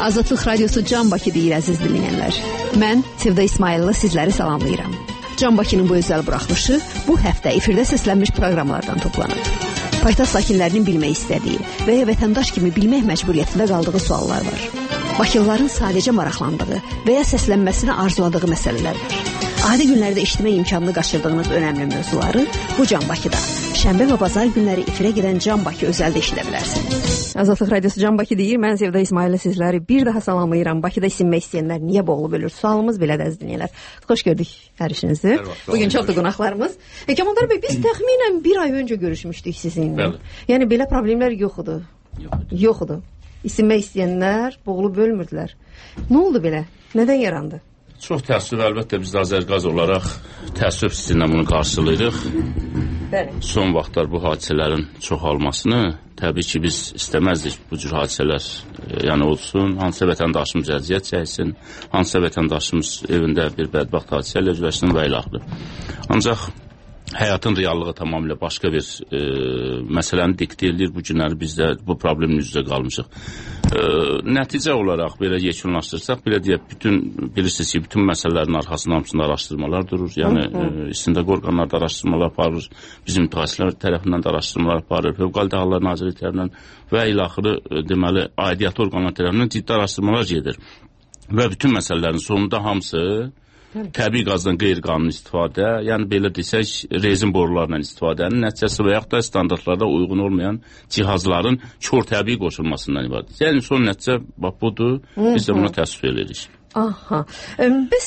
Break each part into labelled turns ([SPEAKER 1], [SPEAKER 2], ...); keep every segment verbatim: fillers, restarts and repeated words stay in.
[SPEAKER 1] Azadlıq Radiosu Can Bakı deyir əziz dinləyənlər. Mən Sevda İsmailova sizləri salamlayıram. Can Bakının bu özəl buraxılışı bu həftə efirdə səslənmiş proqramlardan toplanıb. Paytaxt sakinlərinin bilmək istədiyi və ya vətəndaş kimi bilmək məcburiyyətində qaldığı suallar var. Bakılıların sadəcə maraqlandığı və ya səslənməsini arzuladığı məsələlər var. Adi günlərdə eşitmək imkanını qaçırdığınız önəmli mövzuları bu Can Bakıda, şənbə və bazar günləri efirə gedən Can Bakı özəldə eşidə bilərsiniz. Azadlıq Radiosu Can Bakı deyir, mən Sevda İsmailova sizləri bir daha salamlayıram. Bakıda isinmək istəyənlər niyə boğulub ölür? Sualımız belədir əziz dinləyənlər. Xoş gördük hər işinizi. Bugün çoxdur qonaqlarımız. E, Kamaldar bəy, biz təxminən bir ay öncə görüşmüşdük sizinlə. Yəni belə problemlər yox idi. Yox idi. İsinmək istəyənlər boğulub ölmürdülər. Nə oldu belə? Nədən yarandı?
[SPEAKER 2] Çox təəssüf, əlbəttə biz də Azərqaz olaraq təəssüf hissinlə bunu qarşılayırıq. Bəli. Son vaxtlar bu hadisələrin çoxalmasını təbii ki biz istəməzdik bu cür hadisələr yəni olsun. Hansısa vətəndaşımız əziyyət çəksin, hansısa vətəndaşımız evində bir bədbəxt hadisə ilə üzləşsin və ilə axırı. Ancaq həyatın reallığı tamamilə başqa bir e, məsələni diktə edir. Bu günləri biz də bu problemin üzrə qalmışıq. E, nəticə olaraq belə yekunlaşdırsaq, belə deyək, bütün, bilirsiniz ki, bütün məsələlərin arxasında hamısında araşdırmalar durur. Yəni e, istintaq orqanlarda araşdırmalar aparır, bizim mütəxəssislər tərəfindən də araşdırmalar aparır, Fövqəladə Hallar Nazirliyi tərəfindən və ilə axırı e, deməli, aidiyyatı orqanlar tərəfindən ciddi araşdırmalar gedir. Və bütün məsələlərin sonunda hamısı təbii qazdan qeyri-qanuni istifadə, yəni belə desək, rezin borularla istifadənin nəticəsi və yaxud da standartlarda uyğun olmayan cihazların kör təbii qoşulmasından ibarət. Yəni son nəticə bax budur, biz də buna təəssüf edirik.
[SPEAKER 1] Aha. Biz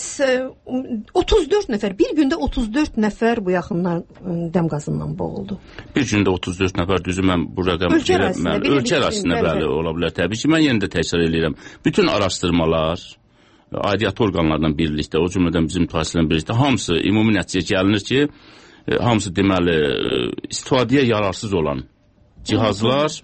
[SPEAKER 1] otuz dörd nəfər, bir gündə otuz dörd nəfər bu yaxınlar dəm qazından boğuldu.
[SPEAKER 2] Bir gündə otuz dörd nəfər düzü mən bu rəqəm
[SPEAKER 1] ölkə ərazisində,
[SPEAKER 2] ölkə ərazisində bəli ola bilər təbii ki. Mən yenə də təkrar edirəm. Bütün araşdırmalar aidiyyatı orqanlardan birlikdə, o cümlədən bizim mütəxəssislərlə birlikdə hamısı ümumi nəticəyə gəlinir ki, hamısı deməli istifadəyə yararsız olan cihazlar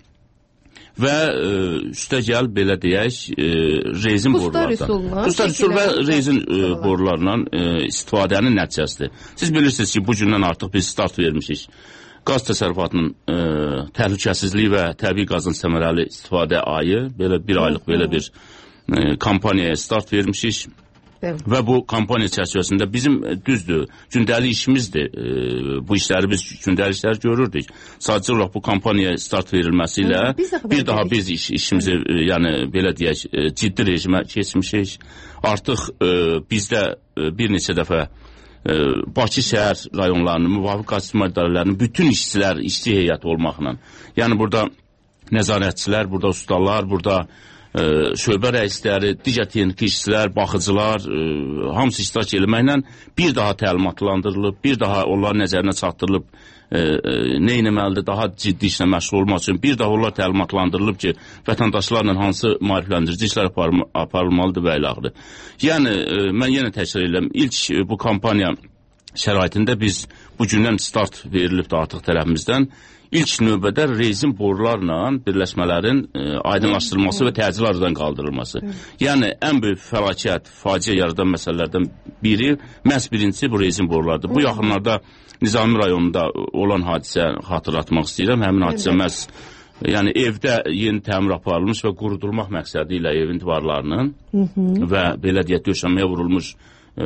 [SPEAKER 2] və e, üstəgəl belə deyək e, rezin borulardan. Pustar üsul və rezin e, borularla e, istifadənin nəticəsidir. Siz bilirsiniz ki, bu gündən artıq biz start vermişik. Qaz təsərrüfatının e, təhlükəsizliyi və təbii qazın səmərəli istifadə ayı, belə bir aylıq belə bir e, kampaniyaya start vermişik. Evet. Və bu kampaniya çərçivəsində bizim düzdür, gündəlik işimizdir. E, bu işləri biz gündəlik işlər görürdük. Sadəcə olaraq bu kampaniyaya start verilməsi ilə bir daha biz iş, işimizi e, yəni belə deyək e, ciddi rejimə keçmişik. Artıq e, bizdə e, bir neçə dəfə e, Bakı şəhər rayonlarının, müvafiq qaz istismar idarələrinin bütün işçilər, işçi heyəti olmaqla, yəni burada nəzarətçilər, burada ustalar, burada Ə, şöbə rəisləri, digər texniki işçilər, baxıcılar, ə, hamısı iştirak eləməklə bir daha təlimatlandırılıb, bir daha onların nəzərinə çatdırılıb ə, ə, nə etməlidir, daha ciddi işlə məşğul olmaq üçün bir daha onlar təlimatlandırılıb ki, vətəndaşlarla hansı maarifləndirici işlər aparm aparılmalıdır və ilə axırı. Yəni, ə, mən yenə təkrar edirəm, ilk ə, bu kampaniya şəraitində biz bu gündən start verilibdir artıq tərəfimizdən. İlk növbədə rezin borularla birləşmələrin e, aydınlaşdırılması və təcil aradan qaldırılması. Yəni, ən böyük fəlakət, faciə yaradan məsələlərdən biri, məhz birincisi bu rezin borulardır. Bu yaxınlarda Nizami rayonunda olan hadisə xatırlatmaq istəyirəm. Həmin hadisə məhz yəni, evdə yeni təmir aparılmış və qurudulmaq məqsədi ilə evin divarlarının Hı -hı. və belə deyək, döşəməyə vurulmuş e,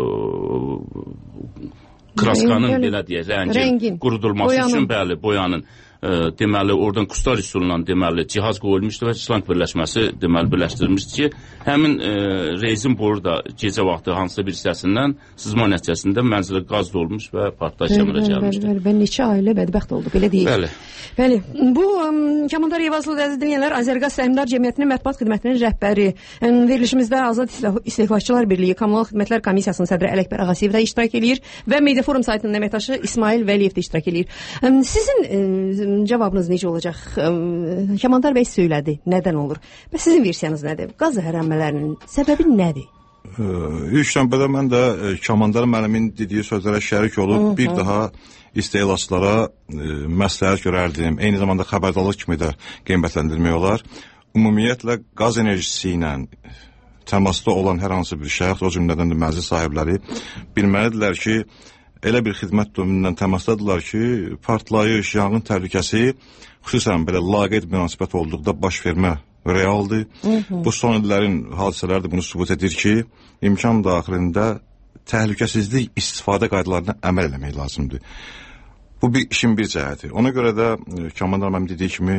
[SPEAKER 2] kraskanın yəni, belə deyək, rəngin, rəngin qurudulması boyanın. üçün bəli, boyanın e, deməli, oradan kustar üsulundan deməli, cihaz qoyulmuşdu və slank birləşməsi deməli, birləşdirilmişdi ki, həmin e, rezin boru da gecə vaxtı hansısa bir hissəsindən sızma nəticəsində mənzilə qaz dolmuş və partlayış əmələ gəlmişdi.
[SPEAKER 1] Bəli, bəli, bəli, neçə ailə bədbəxt oldu, belə deyək.
[SPEAKER 2] Bəli.
[SPEAKER 1] Bəli, bu um, Kamaldar Eyvazlı əziz dinləyənlər, Azərqaz Səhmdar Cəmiyyətinin mətbuat xidmətinin rəhbəri, verilişimizdə Azad İstehlakçılar Birliyi Kommunal Xidmətlər Komissiyasının sədri Ələkbər Ağasiyev də iştirak edir və Media Forum saytının əməkdaşı İsmail Vəliyev də iştirak edir. Um, sizin um, cavabınız necə olacaq? Um, Kamaldar bəy söylədi, nədən olur? Və sizin versiyanız nədir? Qaz zəhərlənmələrinin səbəbi nədir?
[SPEAKER 3] İlk növbədə mən də Kamaldar müəllimin dediyi sözlərə şərik olub, Hı -hı. bir daha istehlakçılara e, məsləhət görərdim. Eyni zamanda xəbərdarlıq kimi də qiymətləndirmək olar. Ümumiyyətlə qaz enerjisi ilə təmasda olan hər hansı bir şəxs, o cümlədən də mənzil sahibləri bilməlidirlər ki, elə bir xidmət növündən təmasdadırlar ki, partlayış, yanğın təhlükəsi xüsusən belə laqeyd münasibət olduqda baş vermə realdır. Hı -hı. Bu son illərin hadisələri də bunu sübut edir ki, imkan daxilində təhlükəsizlik istifadə qaydalarına əməl eləmək lazımdır. Bu bir işin bir cəhəti. Ona görə də Kamal müəllim dediyi kimi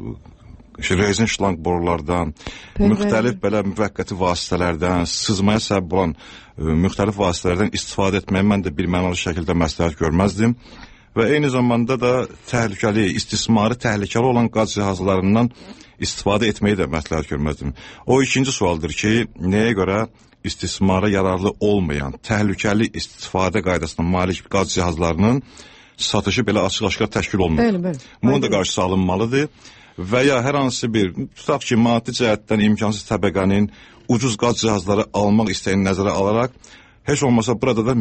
[SPEAKER 3] rezin şlanq borulardan, Pəvəli. müxtəlif belə müvəqqəti vasitələrdən, sızmaya səbəb olan ə, müxtəlif vasitələrdən istifadə etməyi mən də bir mənalı şəkildə məsləhət görməzdim. Və eyni zamanda da təhlükəli, istismarı təhlükəli olan qaz cihazlarından istifadə etməyi də məsləhət görməzdim. O ikinci sualdır ki, nəyə görə istismara yararlı olmayan, təhlükəli istifadə qaydasına malik qaz cihazlarının satışı belə açıq-aşkar təşkil olunur.
[SPEAKER 1] Bəli, bəli.
[SPEAKER 3] Bunun da qarşısı alınmalıdır. Və ya hər hansı bir, tutaq ki, maddi cəhətdən imkansız təbəqənin ucuz qaz cihazları almaq istəyini nəzərə alaraq, heç olmasa burada da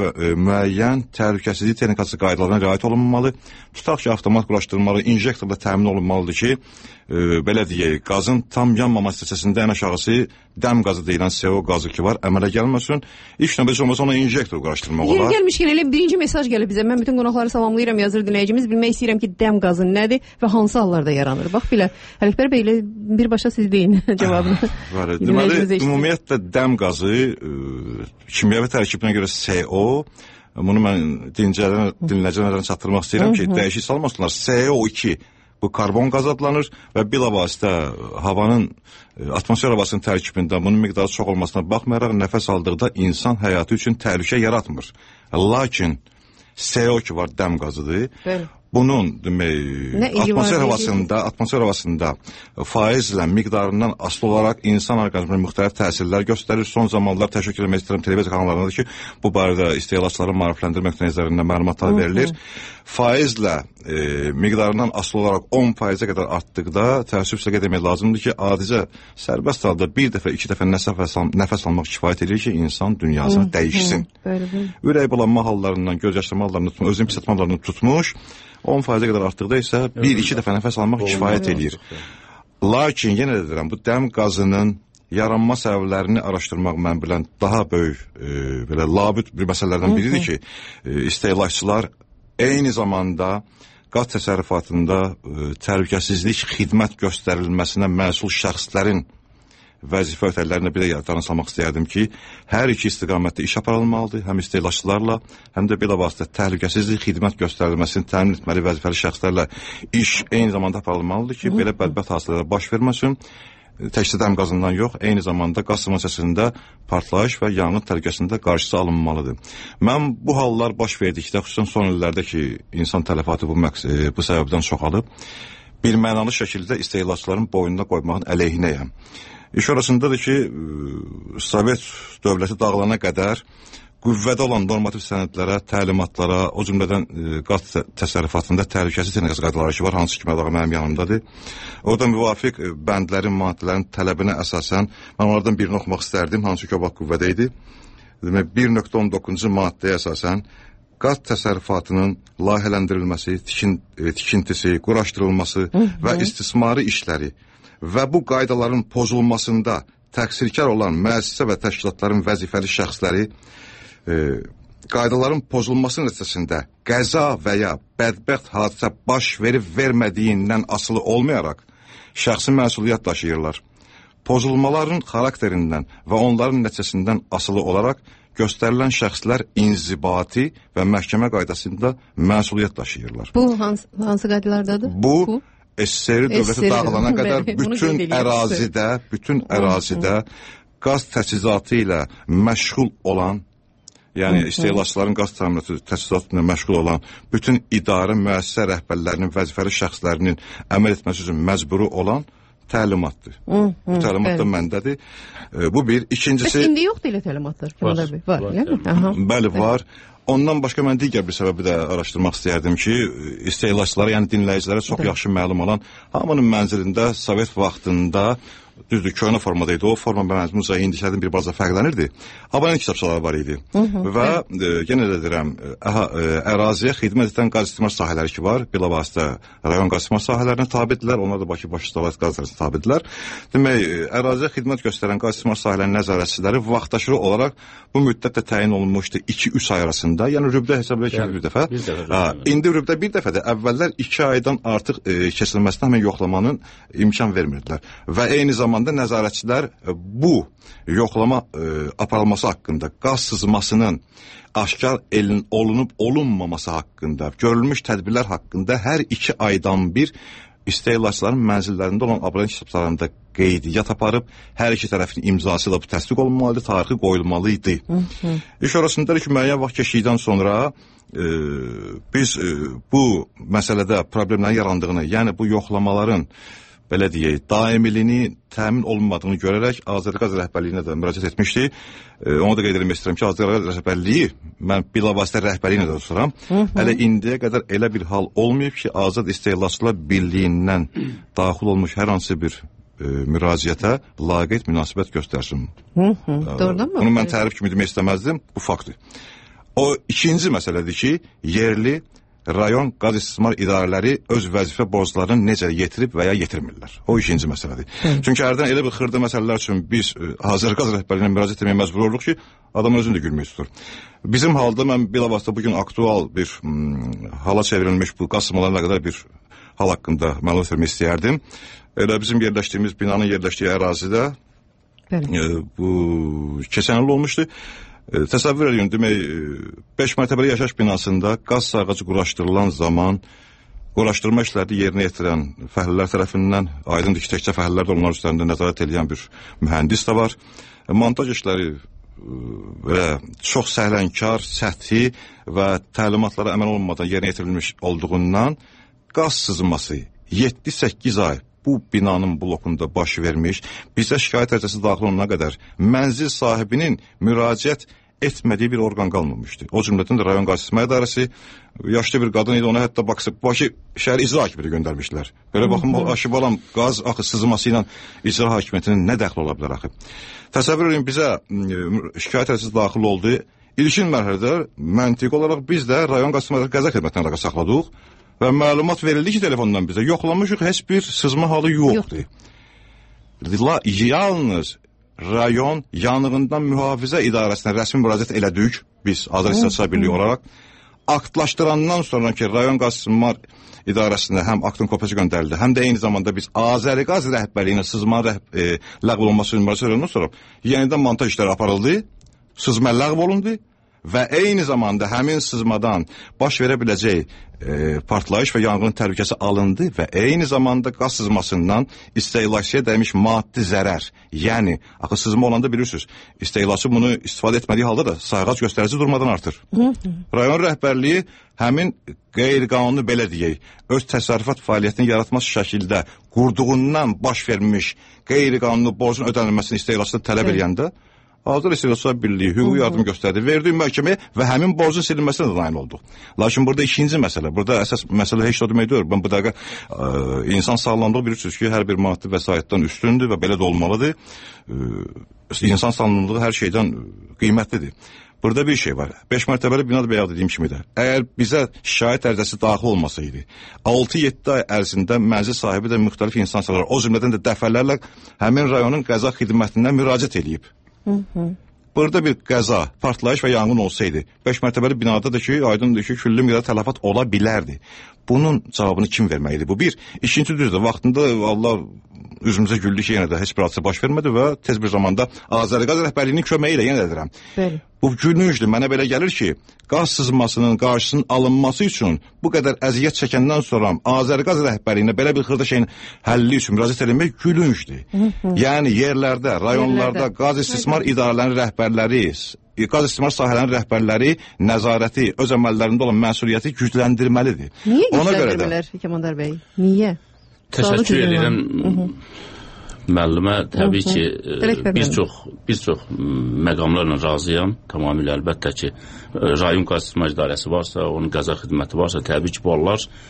[SPEAKER 3] müəyyən təhlükəsizlik texnikası qaydalarına riayət olunmalı. Tutaq ki, avtomat quraşdırılmalı, injektorla təmin olunmalıdır ki, e, belə deyək, qazın tam yanmama nəticəsində ən aşağısı dəm qazı deyilən C O qazı ki var, əmələ gəlməsin. İlk növbədə olmasa ona injektor quraşdırmaq olar.
[SPEAKER 1] Yeri gəlmişkən elə birinci mesaj gəlib bizə. Mən bütün qonaqları salamlayıram, yazır dinləyicimiz. Bilmək istəyirəm ki, dəm qazı nədir və hansı hallarda yaranır? Bax belə, Ələkbər bəy ilə birbaşa siz deyin cavabını.
[SPEAKER 3] Deməli, ümumiyyətlə dəm qazı e, kimyəvi tərkibinə görə C O, bunu mən dinləyicilərə çatdırmaq istəyirəm ki, dəyişik salmasınlar. C O iki bu karbon qaz adlanır və bilavasitə havanın, atmosfer havasının tərkibində bunun miqdarı çox olmasına baxmayaraq nəfəs aldıqda insan həyatı üçün təhlükə yaratmır. Lakin C O iki var, dəm qazıdır. Bəli. Bunun demək, atmosfer havasında, atmosfer havasında faizlə miqdarından asılı olaraq insan orqanizminə müxtəlif təsirlər göstərir. Son zamanlar təşəkkür etmək istəyirəm televiziya kanallarında ki, bu barədə istehlakçıları maarifləndirmək nəzərində məlumatlar verilir. Faizlə e, miqdarından asılı olaraq on faizə qədər artdıqda təəssüflə qeyd etmək lazımdır ki, adicə sərbəst halda bir dəfə, iki dəfə nəfəs, al nəfəs almaq kifayət edir ki, insan dünyasını dəyişsin. Ürək bulanma hallarından, göz yaşlama hallarını tutmuş, özünü pis etmə hallarını tutmuş, on faizə qədər artdıqda isə bir iki dəfə nəfəs almaq kifayət edir. Lakin yenə də deyirəm, bu dəm qazının yaranma səbəblərini araşdırmaq mən bilən daha böyük e, belə labüd bir məsələlərdən biridir ki, e, istehlakçılar eyni zamanda qaz təsərrüfatında e, təhlükəsizlik xidmət göstərilməsinə məsul şəxslərin vəzifə ötərilərinə bir də yadlarına salmaq istəyərdim ki, hər iki istiqamətdə iş aparılmalıdır, həm istehlakçılarla, həm də bilavasitə təhlükəsizlik xidmət göstərilməsini təmin etməli vəzifəli şəxslərlə iş eyni zamanda aparılmalıdır ki, belə bədbəxt hadisələrə baş verməsin. Təkcə dəm qazından yox, eyni zamanda qaz müəssisəsində partlayış və yanğın təhlükəsində qarşısı alınmalıdır. Mən bu hallar baş verdikdə, xüsusən son illərdə ki, insan tələfatı bu, e, bu səbəbdən çoxalıb, bir mənalı şəkildə istehlakçıların boynuna qoymağın əleyhinəyəm. İş orasındadır ki, Sovet dövləti dağılana qədər qüvvədə olan normativ sənədlərə, təlimatlara, o cümlədən qaz təsərrüfatında təhlükəsizlik texnikası qaydaları ki var, hansı ki mənim yanımdadır. Orada müvafiq bəndlərin, maddələrin tələbinə əsasən mən onlardan birini oxumaq istərdim, hansı ki o vaxt qüvvədə idi. Demək, bir nöqtə on doqquzuncu maddəyə əsasən qaz təsərrüfatının layihələndirilməsi, tikin, tikintisi, quraşdırılması Hı -hı. və istismarı işləri və bu qaydaların pozulmasında təqsirkar olan müəssisə və təşkilatların vəzifəli şəxsləri e, qaydaların pozulması nəticəsində qəza və ya bədbəxt hadisə baş verib vermədiyindən asılı olmayaraq şəxsi məsuliyyət daşıyırlar. Pozulmaların xarakterindən və onların nəticəsindən asılı olaraq göstərilən şəxslər inzibati və məhkəmə qaydasında məsuliyyət daşıyırlar.
[SPEAKER 1] Bu hansı, hansı qaydalardadır?
[SPEAKER 3] Bu, Bu? S S R dövləti dağılana qədər bütün ərazidə, bütün ərazidə qaz təchizatı ilə məşğul olan, yəni istehlakçıların qaz təminatı təchizatı ilə məşğul olan bütün idarə, müəssisə rəhbərlərinin, vəzifəli şəxslərinin əməl etməsi üçün məcburi olan təlimatdır. Hı, hı, bu təlimat da məndədir. E, bu bir. İkincisi...
[SPEAKER 1] Bəs indi yoxdur elə təlimatlar? Var, var, var, var.
[SPEAKER 3] Bəli, var. Ondan başqa mən digər bir səbəbi də araşdırmaq istəyərdim ki, istehlakçılara, yəni dinləyicilərə çox yaxşı məlum olan, hamının mənzilində Sovet vaxtında düzdür, köhnə formada idi. O forma məzmunca indiklərdən bir baza fərqlənirdi. Abonent kitabçaları var idi. Hı -hı, və e, yenə də deyirəm, ə, ə, əraziyə xidmət edən qaz istismar sahələri ki var, bilavasitə rayon qaz istismar sahələrinə tabidirlər, onlar da Bakı Baş Dövlət Qaz İdarəsində tabidirlər. Demək, əraziyə xidmət göstərən qaz istismar sahələrinin nəzarətçiləri vaxtaşırı olaraq bu müddətdə təyin olunmuşdu iki üç ay arasında. Yəni rübdə hesablayaq ki, yəni, bir dəfə. Bir dəfə ha, indi rübdə bir dəfədir. Əvvəllər iki aydan artıq e, keçirilməsinə həmin yoxlamanın imkan vermirdilər. Və eyni zamanda nəzarətçilər e, bu yoxlama e, aparılması haqqında, qaz sızmasının aşkar elin olunub olunmaması haqqında, görülmüş tədbirlər haqqında hər iki aydan bir istehlakçıların mənzillərində olan abonent kitabçalarında qeydiyyat aparıb, hər iki tərəfin imzası ilə bu təsdiq olunmalıdır, tarixi qoyulmalı idi. İş orasında ki, müəyyən vaxt keçdikdən sonra e, biz e, bu məsələdə problemlərin yarandığını, yəni bu yoxlamaların belə deyək, daimiliyini təmin olunmadığını görərək Azərqaz rəhbərliyinə də müraciət etmişdik. E, onu da qeyd etmək istəyirəm ki, Azərqaz rəhbərliyi, mən bilavasitə rəhbərliyinə də tuturam, hələ indiyə qədər elə bir hal olmayıb ki, Azad İstehlakçılar Birliyindən daxil olmuş hər hansı bir e, müraciətə laqeyd münasibət göstərsin.
[SPEAKER 1] Doğrudan mı?
[SPEAKER 3] Bunu mən tərif kimi demək istəməzdim, bu faktdır. O ikinci məsələdir ki, yerli rayon qaz istismar idarələri öz vəzifə borclarını necə yetirib və ya yetirmirlər. O ikinci məsələdir. Hı. Çünki hərdən elə bir xırda məsələlər üçün biz Azərqaz rəhbərliyinə müraciət etməyə məcbur oluruq ki, adam özünü də gülmək tutur. Bizim halda mən bilavasitə bugün aktual bir hmm, hala çevrilmiş bu qaz sızmalarına qədər bir hal haqqında məlumat vermək istəyərdim. Elə bizim yerləşdiyimiz binanın yerləşdiyi ərazidə e, bu keçən il olmuşdu. E, təsəvvür edin, demək, beş mərtəbəli yaşayış binasında qaz sayğacı quraşdırılan zaman quraşdırma işlərini yerinə yetirən fəhlilər tərəfindən, aydındır ki, təkcə fəhlilər də onlar üzərində nəzarət edən bir mühəndis də var. E, montaj işləri və çox səhlənkar, səthi və təlimatlara əməl olunmadan yerinə yetirilmiş olduğundan qaz sızması yeddi səkkiz ay bu binanın blokunda baş vermiş, bizə şikayət ərizəsi daxil olana qədər mənzil sahibinin müraciət etmədiyi bir orqan qalmamışdı. O cümlədən də rayon qaz istismar idarəsi, yaşlı bir qadın idi, ona hətta Bakı şəhər icra hakimiyyəti göndərmişlər. Belə baxın, aşı balam qaz axı sızması ilə icra hakimiyyətinin nə dəxli ola bilər axı? Təsəvvür edin, bizə şikayət ərizəsi daxil oldu. İlkin mərhələdə məntiq olaraq biz də rayon qaz istismar qəza xidmətindən əlaqə saxladıq. Və məlumat verildi ki, telefondan bizə yoxlamışıq, heç bir sızma halı yoxdur. Yox. Yalnız rayon yanğından mühafizə idarəsinə rəsmi müraciət elədik, biz Azər İstehlakçılar Birliyi olaraq. Aktlaşdırandan sonra ki, rayon qaz istismar idarəsində həm aktın kopyası göndərildi, həm də eyni zamanda biz Azərqaz rəhbərliyinə sızma rəh e, ləğv olunması üçün müraciət edildindən sonra yenidən montaj işləri aparıldı, sızma ləğv olundu. Və eyni zamanda həmin sızmadan baş verə biləcək e, partlayış və yanğının təhlükəsi alındı və eyni zamanda qaz sızmasından istehlakçıya dəymiş maddi zərər. Yəni, axı sızma olanda bilirsiniz, istehlakçı bunu istifadə etmədiyi halda da sayğac göstərici durmadan artır. Rayon rəhbərliyi həmin qeyri-qanunu belə deyək, öz təsərrüfat fəaliyyətini yaratması şəkildə qurduğundan baş vermiş qeyri-qanunu borcun ödənilməsini istehlakçıda tələb edəndə Azər İstehlakçılar Birliyi hüquqi yardım göstərdi, verdiyi məhkəməyə və həmin borcun silinməsinə də nail olduq. Lakin burada ikinci məsələ, burada əsas məsələ heç də demək deyil. Ben bu dəqiqə e, insan sağlamlığı bilirsiniz ki, hər bir maddi vəsaitdən üstündür və belə də olmalıdır. E, insan sağlamlığı hər şeydən qiymətlidir. Burada bir şey var. beş mərtəbəli binada bəyan dediyim kimi də. Əgər bizə şikayət ərizəsi daxil olmasaydı, altı yeddi ay ərzində mənzil sahibi də müxtəlif insanlar, o cümlədən də dəfələrlə həmin rayonun qəza xidmətindən müraciət edib. Hı -hı. Burada bir qəza, partlayış və yanğın olsaydı, beş mərtəbəli binada da ki, aydındır ki, küllü miqdarda tələfat ola bilərdi. Bunun cavabını kim verməkdir? Bu bir. İkinci düzdür, vaxtında Allah üzümüzə güldü ki, yenə də heç bir hadisə baş vermədi və tez bir zamanda Azərqaz rəhbərliyinin köməyi ilə yenə edirəm. Bəli. Bu gülüncdür. Mənə belə gəlir ki, qaz sızmasının qarşısının alınması üçün bu qədər əziyyət çəkəndən sonra Azərqaz rəhbərliyinə belə bir xırda şeyin həlli üçün müraciət etmək gülüncdür. Yəni yerlərdə, rayonlarda yerlərdə. Qaz istismar idarələrinin rəhbərləri, qaz istismar sahələrinin rəhbərləri nəzarəti, öz əməllərində olan məsuliyyəti gücləndirməlidir.
[SPEAKER 1] Niyə gücləndirmirlər, Kəmandar bəy? Niyə?
[SPEAKER 2] Təşəkkür edirəm. Müəllimə təbii ki, bir çox bir çox məqamlarla razıyam. Tamamilə əlbəttə ki, rayon qaz istismar idarəsi varsa, onun qəza xidməti varsa, təbii ki, bunlar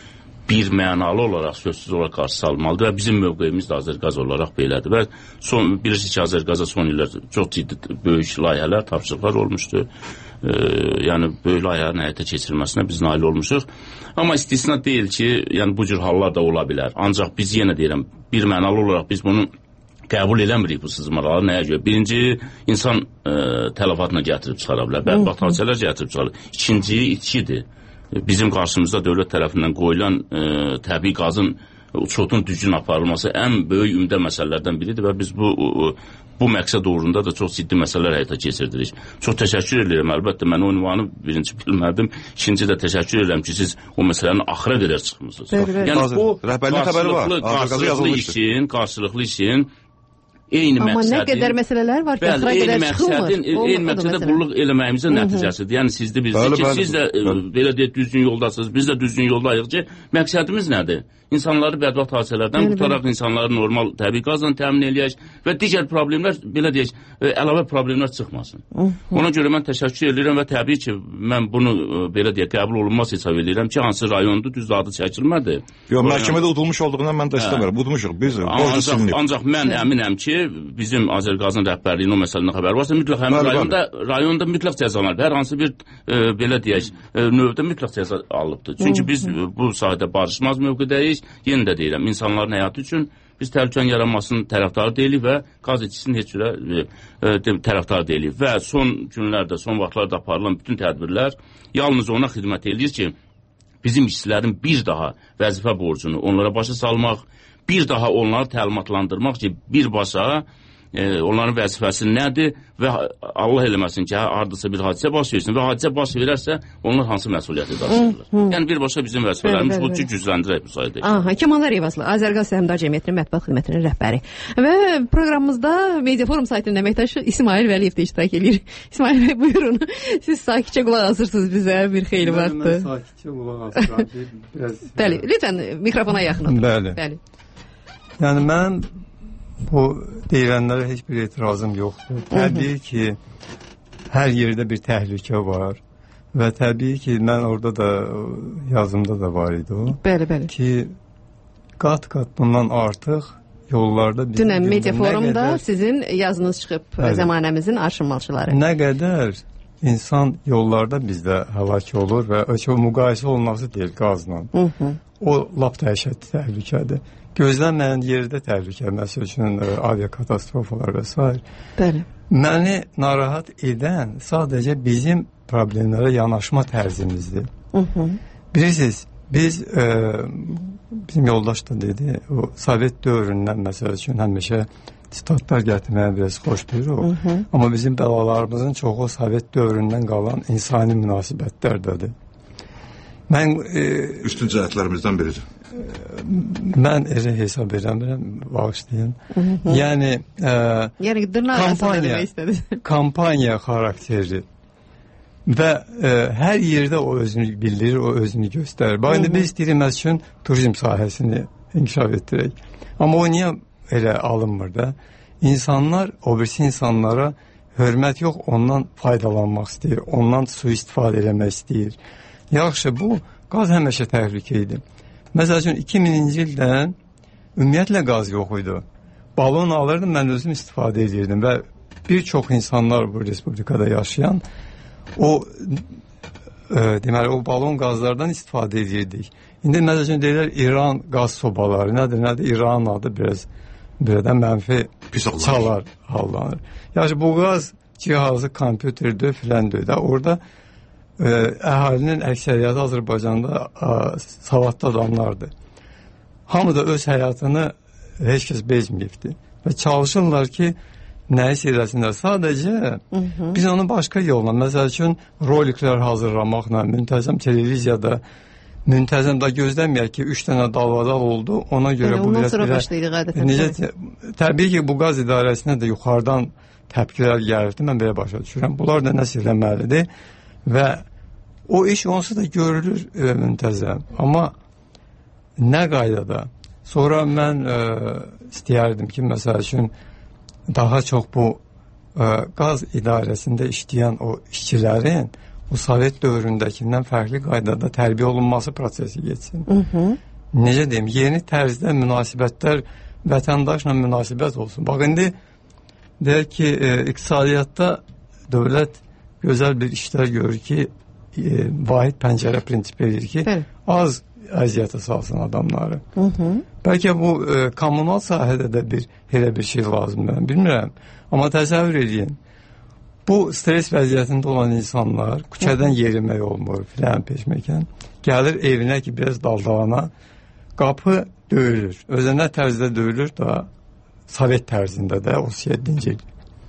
[SPEAKER 2] bir mənalı olaraq, sözsüz olaraq qarşı salmalıdır və bizim mövqeyimiz də Azərqaz olaraq belədir. Və son, bilirsiniz ki, Azərqaza son illər çox ciddi böyük layihələr, tapşırıqlar olmuşdur. E, yəni, böyük layihələrin həyata keçirilməsinə biz nail olmuşuq. Amma istisna deyil ki, yəni bu cür hallar da ola bilər. Ancaq biz yenə deyirəm, bir mənalı olaraq biz bunu qəbul eləmirik bu sızmaları. Nəyə görə? Birinci, insan e, tələfatına gətirib çıxara bilər. Bədbəxt hadisələr gətirib çıxarır. İkinci, içkidir. Bizim qarşımızda dövlət tərəfindən qoyulan e, təbii qazın uçotun düzgün aparılması ən böyük ümdə məsələlərdən biridir və biz bu o, bu məqsəd uğrunda da çox ciddi məsələlər həyata keçirdirik. Çox təşəkkür edirəm. Əlbəttə, mən o ünvanı birinci bilmədim. İkinci də təşəkkür edirəm ki, siz o məsələnin axıra qədər çıxmısınız. Yəni, bu qarşılıqlı, qarşılıqlı işin, qarşılıqlı işin eyni
[SPEAKER 1] Amma
[SPEAKER 2] məqsədin...
[SPEAKER 1] Amma nə qədər məsələlər var ki, axıra qədər çıxılmır.
[SPEAKER 2] Eyni məqsədə qulluq eləməyimizin nəticəsidir. Yəni, siz də bizdə ki, siz də belə deyək, düzgün yoldasınız, biz də düzgün yoldayıq ki, məqsədimiz nədir? İnsanları bədbəxt hadisələrdən qutaraq, insanları normal təbii qazla təmin eləyək və digər problemlər, belə deyək, əlavə problemlər çıxmasın. Ona görə mən təşəkkür edirəm və təbii ki, mən bunu, belə deyək, qəbul olunmaz hesab edirəm ki, hansı rayondur, düz adı çəkilmədi.
[SPEAKER 3] Yox, məhkəmədə udulmuş olduğundan mən də istəmirəm, udmuşuq, biz borcu silinib.
[SPEAKER 2] Ancaq mən əminəm ki, bizim Azərqazın rəhbərliyinin o məsələdən xəbər varsa, mütləq həmin rayonda, rayonda mütləq cəzalanır. Hər hansı bir, belə deyək, növdə mütləq cəza alıbdır. Çünki biz bu sahədə barışmaz mövqedəyik. Yenə də deyirəm, insanların həyatı üçün biz təhlükənin yaranmasının tərəfdarı deyilik və qaz içkisinin heç cürə e, e, tərəfdarı deyilik. Və son günlərdə, son vaxtlarda aparılan bütün tədbirlər yalnız ona xidmət edir ki, bizim işçilərin bir daha vəzifə borcunu onlara başa salmaq, bir daha onları təlimatlandırmaq ki, birbaşa e, onların vəzifəsi nədir və Allah eləməsin ki, hardasa bir hadisə baş versin və hadisə baş verərsə, onlar hansı məsuliyyəti daşıyırlar. Yəni, birbaşa bizim vəzifələrimiz bu ki, gücləndirək müsaid edir.
[SPEAKER 1] Aha, Kemallar Eyvazlı, Azərqaz Səhmdar Cəmiyyətinin mətbuat xidmətinin rəhbəri. Və proqramımızda Mediaforum saytının əməkdaşı İsmail Vəliyev də iştirak edir. İsmail bəy, buyurun. Siz sakitcə qulaq asırsınız bizə bir xeyli vaxtdır.
[SPEAKER 4] Mən sakitcə qulaq asıram.
[SPEAKER 1] Bəli, lütfən mikrofona yaxın olun.
[SPEAKER 4] Bəli.
[SPEAKER 1] Bəli.
[SPEAKER 4] Yəni, mən bu deyilənlərə heç bir etirazım yoxdur. Təbii ki, hər yerdə bir təhlükə var və təbii ki, mən orada da yazımda da var idi o.
[SPEAKER 1] Bəli, bəli.
[SPEAKER 4] Ki, qat-qat bundan artıq yollarda...
[SPEAKER 1] Dünən Mediaforumda qədər, sizin yazınız çıxıb, bəli, zəmanəmizin arşınmalçıları.
[SPEAKER 4] Nə qədər insan yollarda bizdə həlak olur və o müqayisə olunması deyil qazla. Hı -hı. O lap dəhşətli təhlükədir. Gözlənməyən yerdə təhlükə, məsəl üçün aviakatastrofalar və s.
[SPEAKER 1] Bəli.
[SPEAKER 4] Məni narahat edən sadəcə bizim problemlərə yanaşma tərzimizdir. Hı -hı. Bilirsiniz, biz, e, bizim yoldaş da dedi, o Sovet dövründən məsəl üçün həmişə sitatlar gətirməyə biraz xoş duyur o. Hı -hı. Amma bizim bəlalarımızın çoxu Sovet dövründən qalan insani münasibətlərdədir. Mən, e,
[SPEAKER 3] üstün cəhətlərimizdən biridir.
[SPEAKER 4] Mən elə hesab edirəm, bağışlayın. Yəni, e,
[SPEAKER 1] yəni
[SPEAKER 4] kampanya, kampanya xarakterli və e, hər yerdə o özünü bildirir, o özünü göstərir. Bax, indi biz istəyirik üçün turizm sahəsini inkişaf etdirək. Amma o niyə elə alınmır da? İnsanlar, o birisi insanlara hörmət yox, ondan faydalanmaq istəyir, ondan sui-istifadə eləmək istəyir. Yaxşı, bu qaz həmişə təhlükə idi. Məsəl üçün, iki mininci ildən ümumiyyətlə qaz yox idi. Balon alırdım, mən özüm istifadə edirdim və bir çox insanlar bu respublikada yaşayan o e, deməli, o balon qazlardan istifadə edirdik. İndi məsəl üçün deyirlər, İran qaz sobaları, nədir, nədir? İran adı biraz birdən mənfi çalar, hallanır. Yəni, bu qaz cihazı, kompüterdir, filəndir də. Orada e, əhalinin əksəriyyəti Azərbaycanda e, savadlı adamlardır. Hamı da öz həyatını heç kəs bezməyibdir. Və çalışırlar ki, nəyisə eləsinlər. Sadəcə hı -hı. biz onu başqa yolla, məsəl üçün roliklər hazırlamaqla, müntəzəm televiziyada, müntəzəm da gözləməyək ki, üç dənə dalvadal oldu, ona görə
[SPEAKER 1] yəni,
[SPEAKER 4] bu
[SPEAKER 1] ondan sonra başlayırıq adətən.
[SPEAKER 4] Necə, təbii ki, bu qaz idarəsinə də yuxarıdan təpkilər gəlirdi, mən belə başa düşürəm. Bunlar da nəsə eləməlidir və o iş onsuz da görülür e, müntəzəm. Amma nə qaydada? Sonra mən e, istəyərdim ki, məsəl üçün daha çox bu e, qaz idarəsində işləyən o işçilərin o Sovet dövründəkindən fərqli qaydada tərbiyə olunması prosesi geçsin. Hı -hı. necə deyim, yeni tərzdə münasibətlər, vətəndaşla münasibət olsun. Bax, indi deyək ki, e, iqtisadiyyatda dövlət gözəl bir işlər görür ki, e, vahid pəncərə prinsipi edir ki, Bəli. az əziyyətə salsın adamları. Hı -hı. Bəlkə bu e, kommunal sahədə də bir elə bir şey lazımdır, mən bilmirəm. Amma təsəvvür edin, bu stres vəziyyətində olan insanlar küçədən yerimək olmur, filan peşməkən, gəlir evinə ki, biraz daldalana, qapı döyülür. Özünə tərzdə döyülür da, Sovet tərzində də, otuz yeddinci il.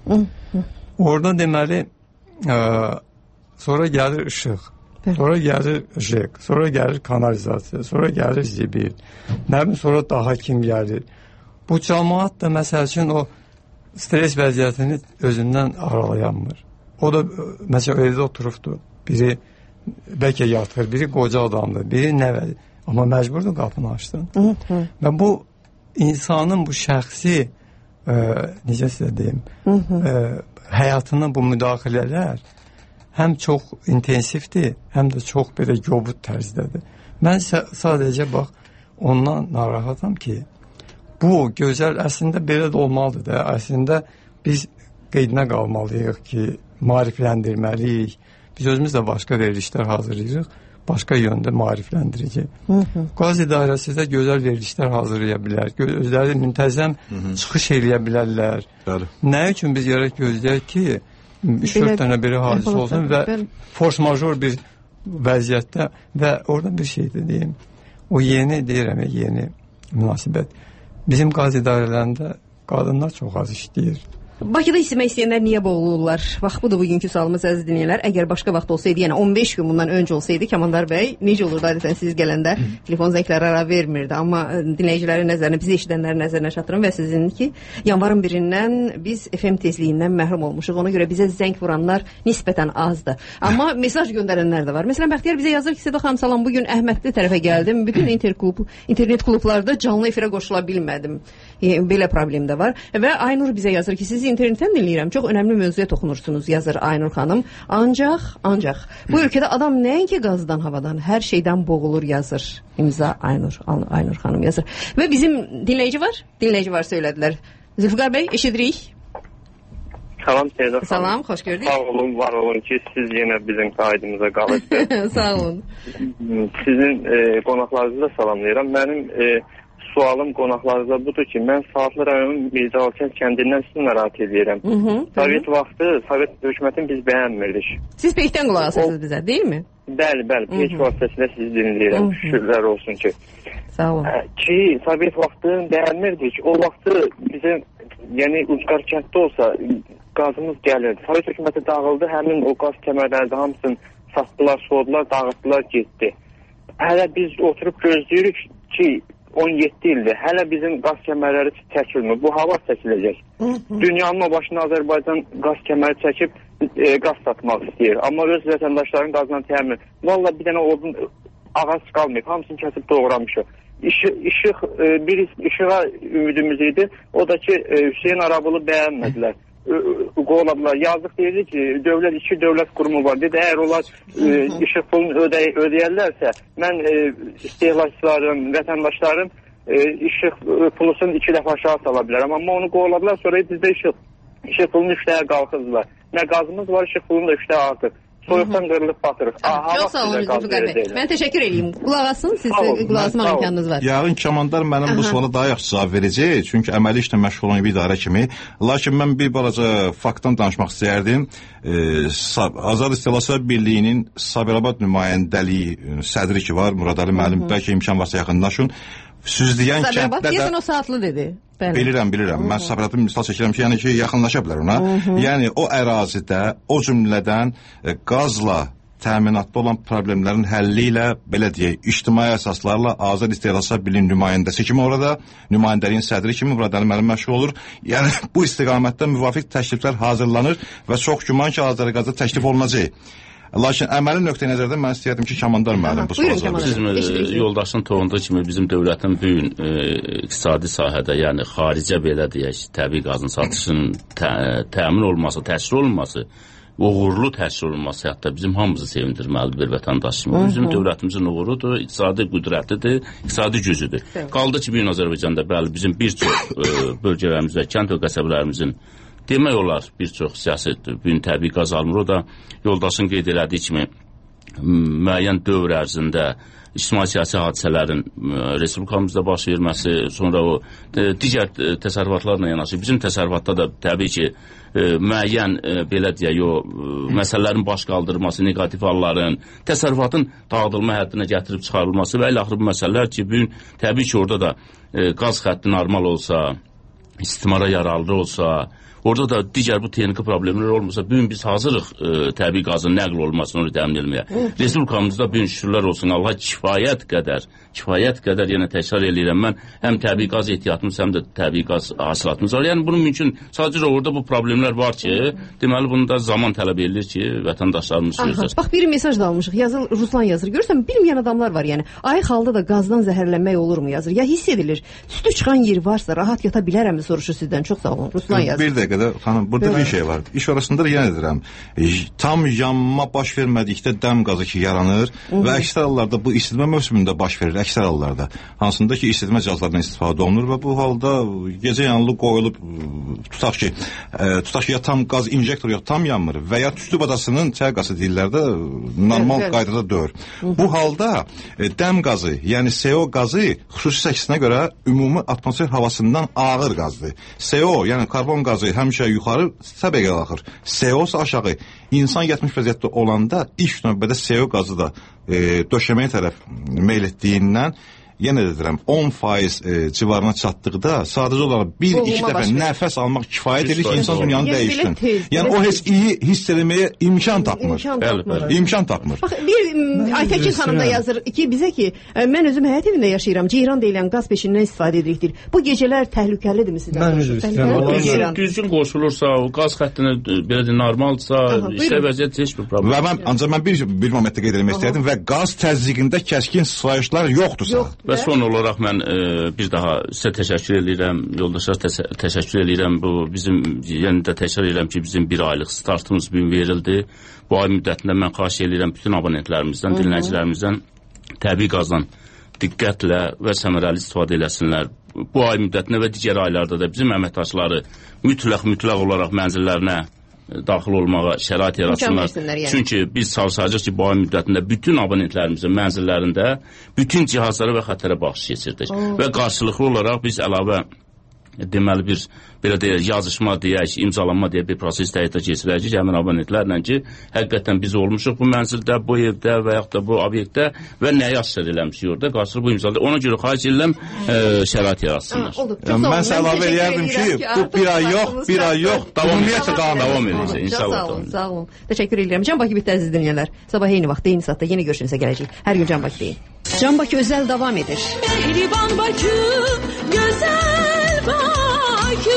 [SPEAKER 4] Orada deməli, ə, sonra gəlir işıq, sonra gəlir işıq, sonra gəlir kanalizasiya, sonra gəlir zibil, nəmin sonra daha kim gəlir. Bu cəmaat da məsəl üçün o stres vəziyyətini özündən aralayanmır. O da məsələn evdə oturubdur, biri bəlkə yatır, biri qoca adamdır, biri nəvədir. Amma məcburdur qapını açsın. Və bu insanın bu şəxsi ə, necə sizə deyim, ə, həyatına bu müdaxilələr həm çox intensivdir, həm də çox belə yobud tərzdədir. Mən sadəcə bax, ondan narahatam ki, bu gözəl əslində belə də olmalıdır da. Əslində biz qeydinə qalmalıyıq ki, maarifləndirməliyik. Biz özümüz də başqa verilişlər hazırlayırıq, başqa yöndə maarifləndirici. Qaz idarəsi də gözəl verilişlər hazırlaya bilər. Özləri müntəzəm Hı -hı. çıxış eləyə bilərlər. Bəli. Nə üçün biz yaraq gözləyək ki, üç dörd dənə bir hadisə olsun və force major bir vəziyyətdə və orada bir şey də deyim. O yeni deyirəm, yeni münasibət. Bizim qaz idarələrində qadınlar çox az işləyir.
[SPEAKER 1] Bakıda istəmək istəyənlər niyə boğulurlar? Bax, bu da bugünkü sualımız, əziz dinləyənlər. Əgər başqa vaxt olsaydı, yəni on beş gün bundan öncə olsaydı, Kamandar bəy, necə olurdu adətən siz gələndə? Telefon zəngləri ara vermirdi. Amma dinləyicilərin nəzərinə, bizi eşidənlərin nəzərinə çatdırın və sizin ki, yanvarın birindən biz F M tezliyindən məhrum olmuşuq. Ona görə bizə zəng vuranlar nisbətən azdır. Amma mesaj göndərənlər də var. Məsələn, Bəxtiyar bizə yazır ki, Seda xanım, salam, bugün Əhmədli tərəfə gəldim. Bütün interklub, internet klublarda canlı efirə qoşula bilmədim. Belə problem də var. Və Aynur bizə yazır ki, sizi internetdən dinləyirəm. Çox önəmli mövzuya toxunursunuz, yazır Aynur xanım. Ancaq, ancaq bu ölkədə adam nəinki qazdan, havadan, hər şeydən boğulur, yazır. İmza Aynur, Aynur xanım yazır. Və bizim dinləyici var, dinləyici var söylədilər. Zülfüqar bəy, eşidirik.
[SPEAKER 5] Salam Seda xanım.
[SPEAKER 1] Salam, xoş gördük.
[SPEAKER 5] Sağ olun, var olun ki, siz yenə bizim qaydımıza qalırsınız.
[SPEAKER 1] Sağ olun.
[SPEAKER 5] Sizin e, qonaqlarınızı da salamlayıram. Mənim e, sualım qonaqlarınıza budur ki, mən Saatlı rayonun Mirzə Alkənd kəndindən sizi narahat edirəm. Sovet vaxtı, Sovet hökumətin biz bəyənmirdik.
[SPEAKER 1] Siz peytdən qulaq asırsınız bizə, deyil mi?
[SPEAKER 5] Bəli, bəli, peyt vasitəsilə sizi dinləyirəm. Şükürlər olsun ki.
[SPEAKER 1] Sağ olun.
[SPEAKER 5] Ki, Sovet vaxtını bəyənmirdik. O vaxtı bizə, yəni Ucqar kənddə olsa, qazımız gəlirdi. Sovet hökuməti dağıldı, həmin o qaz kəmərlərdə hamısını satdılar, soğudular, dağıtdılar, getdi. Hələ biz oturub gözləyirik ki, on yeddi ildir. Hələ bizim qaz kəmərləri çəkilmir. Bu hava çəkiləcək. Dünyanın o başına Azərbaycan qaz kəməri çəkib e, qaz satmaq istəyir. Amma öz vətəndaşların qazla təmin. Valla bir dənə odun ağac qalmayıb. Hamısını kəsib doğramışıq. İşıq, işıq e, bir işığa ümidimiz idi. O da ki e, Hüseyin Arabılı bəyənmədilər. Qoladılar. Yazıq deyildi ki, dövlət, iki dövlət qurumu var. Dedi, əgər onlar e, işıq pulunu ödəy ödəyərlərsə, mən e, istehlakçılarım, vətəndaşlarım e, işıq pulusun iki dəfə aşağı sala bilərəm. Amma onu qoladılar, sonra bizdə işıq, işıq pulunu üç dəyə qalxızdılar. Nə qazımız var, işıq pulunu da üç dəyə artıq. Soyuqdan qırılıb batırıq.
[SPEAKER 1] Çox sağ olun, Zülfüqar bəy. Mən təşəkkür edeyim. Qulaq asın, siz qulaq asmaq imkanınız var.
[SPEAKER 3] Yarın Kamandar mənim bu suala daha yaxşı cavab verəcək. Çünki əməli işlə məşğul olan bir idarə kimi. Lakin mən bir balaca faktdan danışmaq istəyərdim. Ee, Azad İstehlakçılar Birliyinin Sabirabad nümayəndəliyi sədri ki var, Murad Ali müəllim, bəlkə imkan varsa yaxınlaşın. Süzləyən
[SPEAKER 1] kənddə də... Deyəsən o saatlı dedi. Bəli.
[SPEAKER 3] Bilirəm, bilirəm. Mən Sabirabadın misal çəkirəm ki, yəni ki, yaxınlaşa bilər ona. Yəni o ərazidə, o cümlədən e, qazla təminatda olan problemlərin həlli ilə, belə deyək, ictimai əsaslarla Azad İstehlakçılar Birliyinin nümayəndəsi kimi orada, nümayəndəliyin sədri kimi Murad Ali müəllim məşğul olur. Yəni bu istiqamətdə müvafiq təkliflər hazırlanır və çox güman ki, Azərqazda təklif olunacaq. Lakin əməli nöqteyi nəzərdən mən istəyirdim ki, Kamandar müəllim bu sualı cavab
[SPEAKER 2] versin. Yoldaşın toxunduğu kimi bizim dövlətin bu gün e, iqtisadi sahədə, yəni xaricə belə deyək, təbii qazın satışının tə, təmin olunması, təşkil olunması uğurlu təhsil olunması hətta bizim hamımızı sevindirməlidir bir vətəndaş kimi. Bizim dövlətimizin uğurudur, iqtisadi qüdrətidir, iqtisadi gücüdür. Qaldı ki, bir gün Azərbaycanda bəli bizim bir çox e, bölgələrimizdə, kənd və qəsəbələrimizin demək olar bir çox siyasi bir təbii qaz almır. O da yoldaşın qeyd elədiyi kimi müəyyən dövr ərzində ictimai-siyasi hadisələrin respublikamızda baş verməsi, sonra o digər təsərrüfatlarla yanaşı. Bizim təsərrüfatda da təbii ki, müəyyən, belə deyək, o məsələlərin baş qaldırması, negativ halların, təsərrüfatın dağıdılma həddinə gətirib çıxarılması və ilaxır bu məsələlər ki, bugün təbii ki, orada da qaz xətti normal olsa, istismara yararlı olsa, orada da digər bu texniki problemlər olmasa, bugün biz hazırıq e, təbii qazın nəql olmasını onu təmin etməyə. Respublikamızda bugün şükürlər olsun, Allah kifayət qədər, kifayət qədər yenə təkrar eləyirəm mən, həm təbii qaz ehtiyatımız, həm də təbii qaz hasilatımız var. Yəni bunun mümkün, sadəcə orada bu problemlər var ki, deməli bunu da zaman tələb edilir ki, vətəndaşlarımız sözləsin.
[SPEAKER 1] Bax, bir mesaj da almışıq, yazır, Ruslan yazır. Görürsən, bilməyən adamlar var yəni. Ayıq halda da qazdan zəhərlənmək olurmu yazır. Ya hiss edilir, sütü çıxan yer varsa rahat yata bilərəm soruşur sizdən. Çox sağ olun, Ruslan yazır.
[SPEAKER 3] Bir dəqiqə xanım, burada Böyle. bir şey var. İş orasında da yenə edirəm. E, tam yanma baş vermədikdə dəm qazı ki yaranır Hı -hı. və əksər hallarda bu isitmə mövsümündə baş verir, əksər hallarda. Hansında ki isitmə cihazlarından istifadə olunur və bu halda gecə yanılı qoyulub, tutaq ki, e, tutaq ki ya tam qaz injektor yox, tam yanmır və ya tüstü badasının çay qazı deyirlərdə normal evet, qaydada döyür. Hı -hı. Bu halda e, dəm qazı, yəni C O qazı xüsusi çəkisinə görə ümumi atmosfer havasından ağır qazdır. C O, yəni karbon qazı həmişə yuxarı səbəqə qalxır. C O aşağı. İnsan yatmış vəziyyətdə olanda ilk növbədə C O qazı da e, döşəməyə tərəf meyl etdiyindən yenə dedirəm on faiz e, civarına çatdıqda sadəcə olaraq bir iki dəfə nəfəs almaq kifayət edir ki, insan dünyanı dəyişsin. Yəni o heç iyi hiss eləməyə imkan tapmır.
[SPEAKER 1] İmkan tapmır.
[SPEAKER 3] İmkan tapmır.
[SPEAKER 1] Bax, bir Aytəkin xanım da yazır ki, bizə ki, mən özüm həyət evində yaşayıram, Ceyran deyilən qaz peşindən istifadə edirikdir. Bu gecələr təhlükəlidirmi sizdən?
[SPEAKER 4] Mən özüm istəyirəm.
[SPEAKER 2] Düzgün qoşulursa, o qaz xəttinə belə də normaldırsa, işlə vəziyyət heç bir problem.
[SPEAKER 3] Və mən, ancaq mən bir, bir momentdə qeyd etmək istəyirdim və qaz təzyiqində kəskin sıxayışlar yoxdursa.
[SPEAKER 1] Yox.
[SPEAKER 2] Və son olaraq mən e, bir daha sizə təşəkkür edirəm, yoldaşlar təşə təşəkkür edirəm. Bu bizim, yəni də təşəkkür edirəm ki, bizim bir aylıq startımız bugün verildi. Bu ay müddətində mən xahiş edirəm bütün abonentlərimizdən, dinləyicilərimizdən təbii qazdan diqqətlə və səmərəli istifadə eləsinlər. Bu ay müddətində və digər aylarda da bizim əməkdaşları mütləq mütləq olaraq mənzillərinə daxil olmağa şərait yaratsınlar. Yəni. Çünki biz çalışacağıq ki, bu ay müddətində bütün abonentlərimizin mənzillərində bütün cihazlara və xətlərə baxış keçirdik. Oo. Və qarşılıqlı olaraq biz əlavə deməli bir belə deyək, yazışma deyək, imzalanma deyək bir proses həyata keçirəcək həmin abonentlərlə ki, həqiqətən biz olmuşuq bu mənzildə, bu evdə və yaxud da bu obyektdə və nəyi aşkar eləmişik orada, qarşılıqlı bu imzalı. Ona görə xahiş edirəm e, şərait yaratsınlar.
[SPEAKER 3] Yəni, mən səlavə eləyərdim ki, bu bir ay yox, bir ay yox, ümumiyyətlə davam davam edəcək. İnşallah.
[SPEAKER 1] Sağ olun, sağ olun. Təşəkkür edirəm. Can Bakı bitdi əziz dinləyənlər. Sabah eyni vaxtda, eyni saatda yenə görüşünüzə gələcək. Hər gün Can Bakı deyin. Can Bakı özəl davam edir. Mehriban Bakı, gözəl Bakı.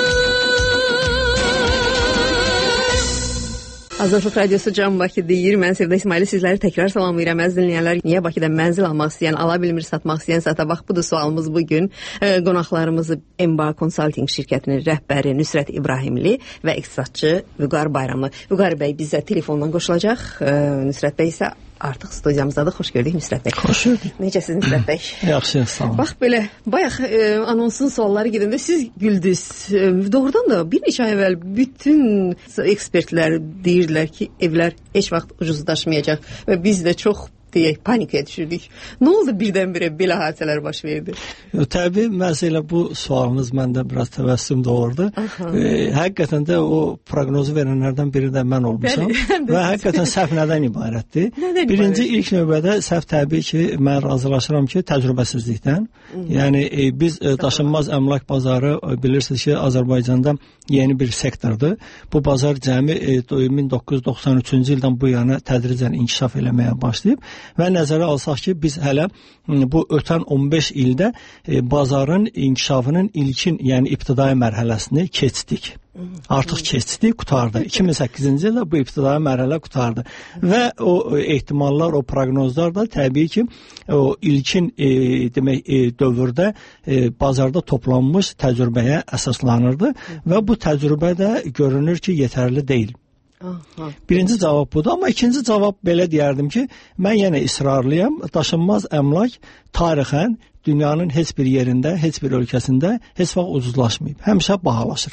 [SPEAKER 1] Azadlıq Radiosu Can Bakı deyir. Mən Sevda İsmaili sizləri təkrar salamlayıram. Əziz dinləyənlər, niyə Bakıda mənzil almaq istəyən, ala bilmir, satmaq istəyən sata bax, budur sualımız bugün. E, qonaqlarımızı M B A Consulting şirkətinin rəhbəri Nüsrət İbrahimli və iqtisadçı Vüqar Bayramlı. Vüqar bəy bizə telefondan qoşulacaq. E, Nüsrət bəy isə artıq studiyamızdadır. Xoş gördük Nüsrət bəy.
[SPEAKER 4] Xoş gördük.
[SPEAKER 1] Necəsiz Nüsrət bəy?
[SPEAKER 4] Yaxşı, sağ olun.
[SPEAKER 1] Bax belə, bayaq e, anonsun sualları gedəndə siz güldünüz. E, doğrudan da bir neçə ay əvvəl bütün ekspertlər deyirdilər ki, evlər heç vaxt ucuzlaşmayacaq və biz də çox deyək, panikaya düşürdük. Nə oldu birdən-birə belə hadisələr baş verdi?
[SPEAKER 4] Təbii, məsələ bu sualınız məndə biraz təvəssüm doğurdu. E, həqiqətən də o proqnozu verənlərdən biri də mən olmuşam. Bəli, və həqiqətən səhv nədən ibarətdir? Nədən Birinci, ibarət? ilk növbədə səhv təbii ki, mən razılaşıram ki, təcrübəsizlikdən. Hı. Yəni, e, biz e, daşınmaz əmlak bazarı e, bilirsiniz ki, Azərbaycanda yeni bir sektordur. Bu bazar cəmi e, min doqquz yüz doxsan üçüncü ildən bu yana tədricən inkişaf eləməyə başlayıb. Və nəzərə alsaq ki, biz hələ bu ötən on beş ildə e, bazarın inkişafının ilkin, yəni ibtidai mərhələsini keçdik. Artıq keçdi, qutardı. iki min səkkizinci ildə bu ibtidai mərhələ qutardı. Və o ehtimallar, o proqnozlar da təbii ki, o ilkin e, demək e, dövrdə e, bazarda toplanmış təcrübəyə əsaslanırdı və bu təcrübə də görünür ki, yetərli deyil.
[SPEAKER 6] Aha. Birinci cavab budur, amma ikinci cavab belə deyərdim ki, mən yenə israrlıyam, daşınmaz əmlak tarixən dünyanın heç bir yerində, heç bir ölkəsində heç vaxt ucuzlaşmayıb, həmişə bahalaşır.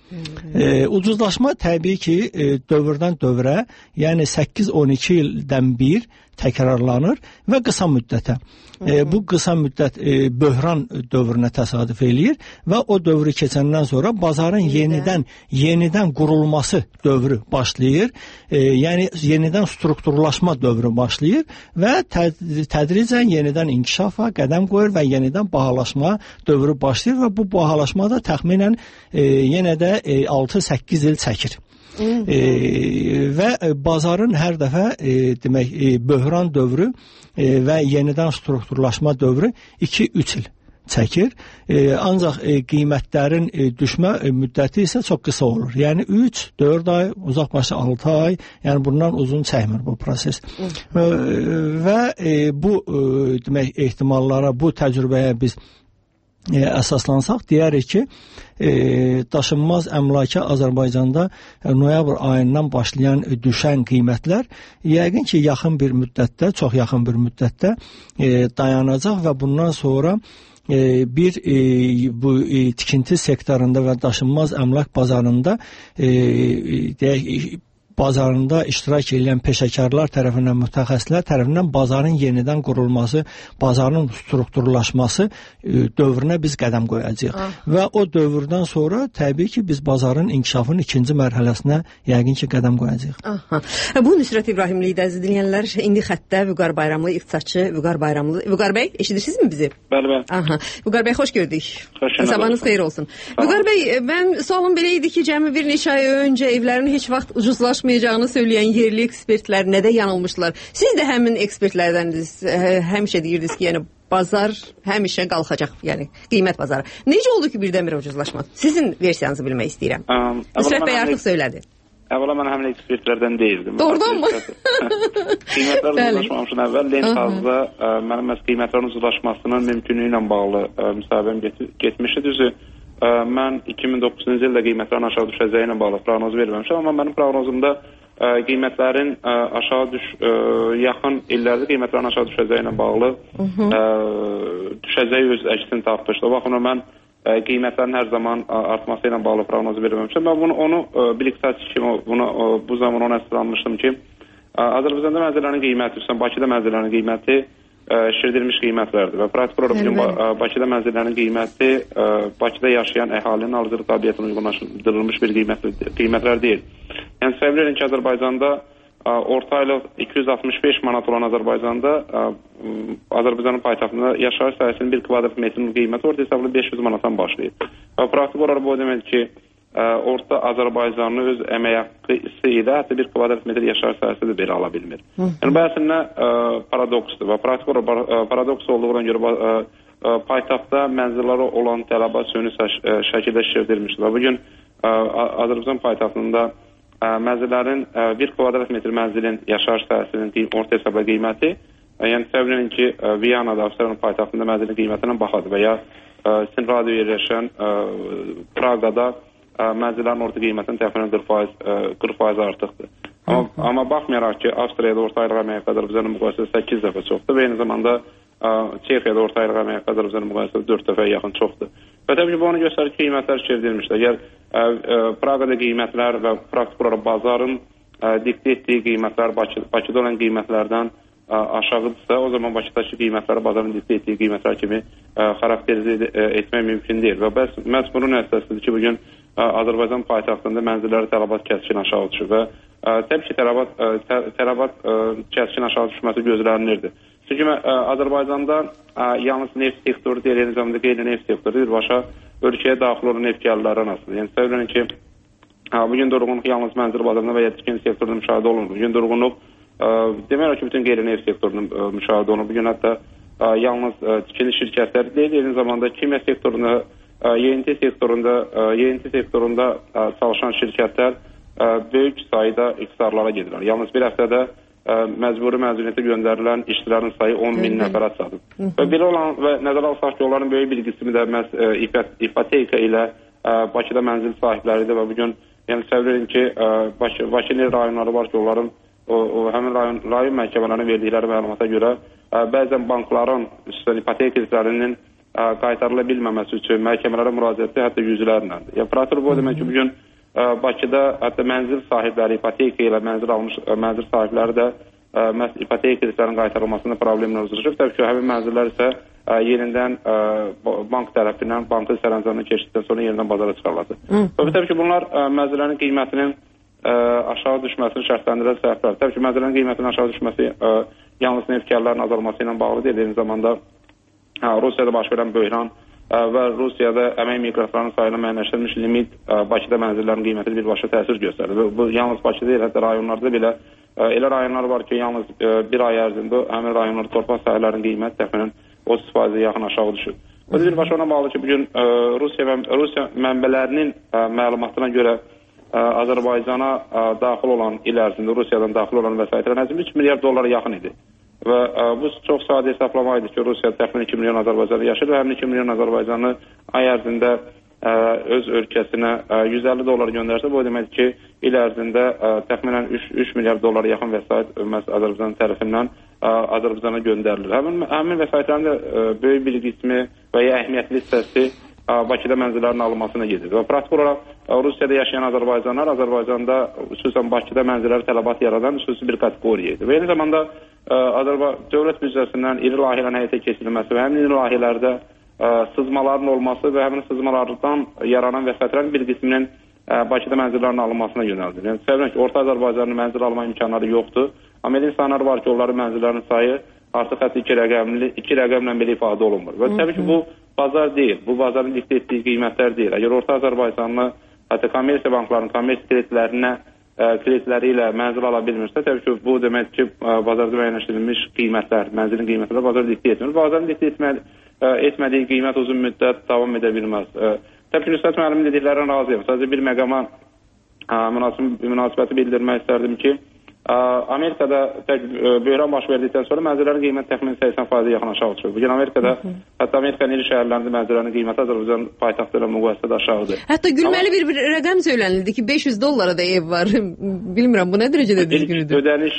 [SPEAKER 6] E, ucuzlaşma təbii ki, e, dövrdən dövrə, yəni səkkiz on iki ildən bir təkrarlanır və qısa müddətə. E, bu qısa müddət e, böhran dövrünə təsadüf eləyir və o dövrü keçəndən sonra bazarın yenidən yenidən qurulması dövrü başlayır. E, yəni yenidən strukturlaşma dövrü başlayır və tədricən yenidən inkişafa qədəm qoyur və yenidən bahalaşma dövrü başlayır və bu bahalaşma da təxminən e, yenə də e, altı səkkiz il çəkir. E, və bazarın hər dəfə e, demək e, böhran dövrü e, və yenidən strukturlaşma dövrü iki üç il çəkir. E, ancaq e, qiymətlərin e, düşmə e, müddəti isə çox qısa olur. Yəni üç dörd ay, uzaq başı altı ay, yəni bundan uzun çəkmir bu proses. E, və e, bu e, demək ehtimallara, bu təcrübəyə biz E, əsaslansaq, deyərik ki, e, daşınmaz əmlaka Azərbaycanda e, noyabr ayından başlayan e, düşən qiymətlər yəqin ki, yaxın bir müddətdə, çox yaxın bir müddətdə e, dayanacaq və bundan sonra e, bir e, bu e, tikinti sektorunda və daşınmaz əmlak bazarında e, deyək, bazarında iştirak edən peşəkarlar tərəfindən, mütəxəssislər tərəfindən bazarın yenidən qurulması, bazarın strukturlaşması e, dövrünə biz qədəm qoyacağıq. Ah. Və o dövrdən sonra təbii ki, biz bazarın inkişafının ikinci mərhələsinə yəqin ki, qədəm qoyacağıq.
[SPEAKER 1] Aha. Bu Nüsrət İbrahimliyidir, əziz dinləyənlər. İndi xəttə Vüqar Bayramlı, iqtisadçı Vüqar Bayramlı. Vüqar bəy, eşidirsinizmi bizi?
[SPEAKER 5] Bəli, bəli.
[SPEAKER 1] Aha. Vüqar bəy, xoş gördük.
[SPEAKER 5] Xoş
[SPEAKER 1] Sabahınız xeyir olsun. Vüqar bəy, mən sualım belə idi ki, cəmi bir neçə ay öncə evlərin heç vaxt ucuzlaşmayacağını söyləyən yerli ekspertlər nədə yanılmışlar? Siz də həmin ekspertlərdəniz, həmişə deyirdiniz ki, yəni bazar həmişə qalxacaq, yəni qiymət bazarı. Necə oldu ki, birdən-birə ucuzlaşma? Sizin versiyanızı bilmək istəyirəm. Nüsrət bəy artıq söylədi.
[SPEAKER 5] Əvvəla mən həmin ekspertlərdən deyildim.
[SPEAKER 1] Doğrudan mı?
[SPEAKER 5] Qiymətlər ucuzlaşmamışın əvvəl Lensazda mənim məhz qiymətlərin ucuzlaşmasının mümkünlüyü ilə bağlı müsahibəm getmişdi. Düzü, mən iki min doqquzuncu ildə qiymətlərin aşağı düşəcəyi ilə bağlı proqnoz verməmişəm, amma mənim proqnozumda ə, qiymətlərin ə, aşağı düş, ə, yaxın illərdə qiymətlərin aşağı düşəcəyi ilə bağlı ə, düşəcəyi öz əksini tapmışdı. O baxımdan mən ə, qiymətlərin hər zaman ə, artması ilə bağlı proqnoz verməmişəm. Mən bunu onu ə, bir iqtisadçı kimi bunu ə, bu zaman ona əsaslanmışdım ki, ə, Azərbaycanda mənzillərin qiyməti, xüsusən Bakıda mənzillərin qiyməti şişirdilmiş qiymətlərdir və praktik olaraq bugün Bakıda mənzillərin qiyməti Bakıda yaşayan əhalinin alıcılıq qabiliyyətinə uyğunlaşdırılmış bir qiymətlər deyil. Yəni səbəb verin ki, Azərbaycanda orta aylıq iki yüz altmış beş manat olan Azərbaycanda Azərbaycanın paytaxtında yaşayış sahəsinin bir kvadrat metrinin qiyməti orta hesablı beş yüz manatdan başlayır. Və praktik olaraq bu demək ki, orta Azərbaycanlı öz əmək haqqı ilə hətta bir kvadrat metr yaşayış sahəsi də belə ala bilmir. Yəni bu əslində paradoksdur və praktik olaraq paradoks olduğuna görə paytaxtda mənzillərə olan tələbat süni şəkildə şişirdilmişdir. Və bugün Azərbaycan paytaxtında mənzillərin bir kvadrat metr mənzilin yaşayış sahəsinin orta hesabla qiyməti, yəni təbii ki, Viyanada, Avstriyanın paytaxtında mənzilin qiymətindən baxadır və ya Sinradiyo yerləşən Praqada mənzillərin orta qiymətinin təxminən qırx faiz artıqdır. Amma, amma baxmayaraq ki, Avstriyada orta aylıq əmək haqqı Azərbaycanın müqayisədə səkkiz dəfə çoxdur və eyni zamanda Çexiyada orta aylıq əmək haqqı Azərbaycanın müqayisədə dörd dəfə yaxın çoxdur. Və təbii ki, bu onu göstərir ki, qiymətlər şişirdilmişdir. Əgər Praqada qiymətlər və praktik olaraq bazarın diktə etdiyi qiymətlər Bakıda olan qiymətlərdən aşağıdırsa, o zaman Bakıdakı qiymətləri bazarın diktə etdiyi qiymətlər kimi xarakterizə etmək mümkün deyil. Və bəs məhz bunun əsasıdır ki, bugün Azərbaycan paytaxtında mənzilləri tələbat kəskin aşağı düşür və təbii ki, tələbat, tələbat kəskin aşağı düşməsi gözlənilirdi. Çünki Azərbaycanda yalnız neft sektoru deyil, eyni zamanda qeyri-neft sektoru birbaşa ölkəyə daxil olan neft gəlirləri arasında. Yəni səbəb ki, bugün durğunluq yalnız mənzil bazarında və ya tikinti sektorunda müşahidə olunur. Bugün durğunluq demək ki, bütün qeyri-neft sektorunda müşahidə olunur. Bugün hətta yalnız tikinti şirkətləri deyil, eyni zamanda kimya sektorunda, Y N T sektorunda, Y N T sektorunda çalışan şirkətlər böyük sayda iqtisarlara gedirlər. Yalnız bir həftədə məcburi məzuniyyətə göndərilən işçilərin sayı on min nəfərə çatıb. Və belə olan və nəzərə alsaq ki, onların böyük bir qismi də məhz ipoteka ilə Bakıda mənzil sahibləridir və bugün
[SPEAKER 7] Yəni səbəb ki, Bakı, Bakı rayonları var ki, onların o, o həmin rayon, rayon məhkəmələrinin verdikləri məlumata görə ə, bəzən bankların üstən ipotek kreditlərinin ə, qaytarıla bilməməsi üçün məhkəmələrə müraciəti hətta yüzlərlədir. Yəni prokuror bu demək ki, bugün ə, Bakıda hətta mənzil sahibləri, ipotek ilə mənzil almış ə, mənzil sahibləri də ə, məhz ipotek kreditlərinin qaytarılmasında problemlə üzləşir. Təbii ki, həmin mənzillər isə ə, yenidən ə, bank tərəfindən, bankın sərəncamına keçdikdən sonra yenidən bazara çıxarılacaq. Təbii ki, bunlar ə, mənzillərin qiymətinin ə, aşağı düşməsini şərtləndirən səbəblər. Təbii ki, mənzillərin qiymətinin aşağı düşməsi ə, yalnız neft-karların azalması ilə bağlı deyil. Eyni zamanda ə, Rusiyada baş verən böhran ə, və Rusiyada əmək miqrantlarının sayına müəyyənləşdirilmiş limit ə, Bakıda mənzillərin qiymətinə birbaşa təsir göstərir. Bu, bu yalnız Bakıda deyil, hətta rayonlarda belə ə, elə rayonlar var ki, yalnız ə, bir ay ərzində həmin rayonlarda torpaq sahələrinin qiyməti təxminən otuz faizə yaxın aşağı düşür. Bu birbaşa ona bağlı ki, bugün ə, Rusiya, Rusiya mənbələrinin ə, məlumatına görə ə, Azərbaycana ə, daxil olan il ərzində Rusiyadan daxil olan vəsaitlərin həcmi üç milyard dollara yaxın idi. Və ə, bu çox sadə hesablama idi ki, Rusiya təxminən iki milyon Azərbaycanlı yaşayır və həmin iki milyon Azərbaycanlı ay ərzində ə, öz ölkəsinə ə, yüz əlli dollar göndərsə, bu demək ki, il ərzində ə, təxminən üç milyard dollara yaxın vəsait Azərbaycan tərəfindən ə, Azərbaycana göndərilir. Həmin, həmin vəsaitlərin də ə, böyük bir qismi və ya əhəmiyyətli hissəsi Bakıda mənzillərin alınmasına gedir. Və praktik olaraq Rusiyada yaşayan Azərbaycanlar Azərbaycanda, xüsusən Bakıda mənzilləri tələbat yaradan xüsusi bir kateqoriya idi. Və eyni zamanda Azərbaycan dövlət büdcəsindən iri layihələrin həyata keçirilməsi və həmin iri layihələrdə ə, sızmaların olması və həmin sızmalardan yaranan vəsaitlərin bir qisminin ə, Bakıda mənzillərin alınmasına yönəldir. Yəni səbəb ki, Orta Azərbaycanın mənzil alma imkanları yoxdur. Amma elə insanlar var ki, onların mənzillərinin sayı artıq hətta iki rəqəmli, iki rəqəmlə belə ifadə olunmur. Və təbii ki, bu bazar deyil, bu bazarın diktə etdiyi qiymətlər deyil. Əgər Orta Azərbaycanlı hətta kommersiya banklarının kommersiya kreditlərinə ə, kreditləri ilə mənzil ala bilmirsə, təbii ki, bu demək ki, ə, bazarda müəyyənləşdirilmiş qiymətlər, mənzilin qiymətləri bazarda diktə etmir. Bazarın diktə etmədi, ə, etmədiyi qiymət uzun müddət davam edə bilməz. Ə, təbii ki, Nüsrət müəllimin dediklərinə razıyam. Sadəcə bir məqama ə, münasib, münasibəti bildirmək istərdim ki, Amerikada böhran baş verdikdən sonra mənzillərin qiyməti təxminən səksən faizə yaxın aşağı çıxır. Bugün Amerikada, hı -hı. hətta Amerikanın iri şəhərlərində mənzillərin qiyməti Azərbaycan paytaxtı ilə müqayisədə aşağıdır.
[SPEAKER 1] Hətta gülməli bir, bir rəqəm söylənildi ki, beş yüz dollara da ev var. Bilmirəm, bu nə dərəcədə düzgündür?
[SPEAKER 7] Ödəniş,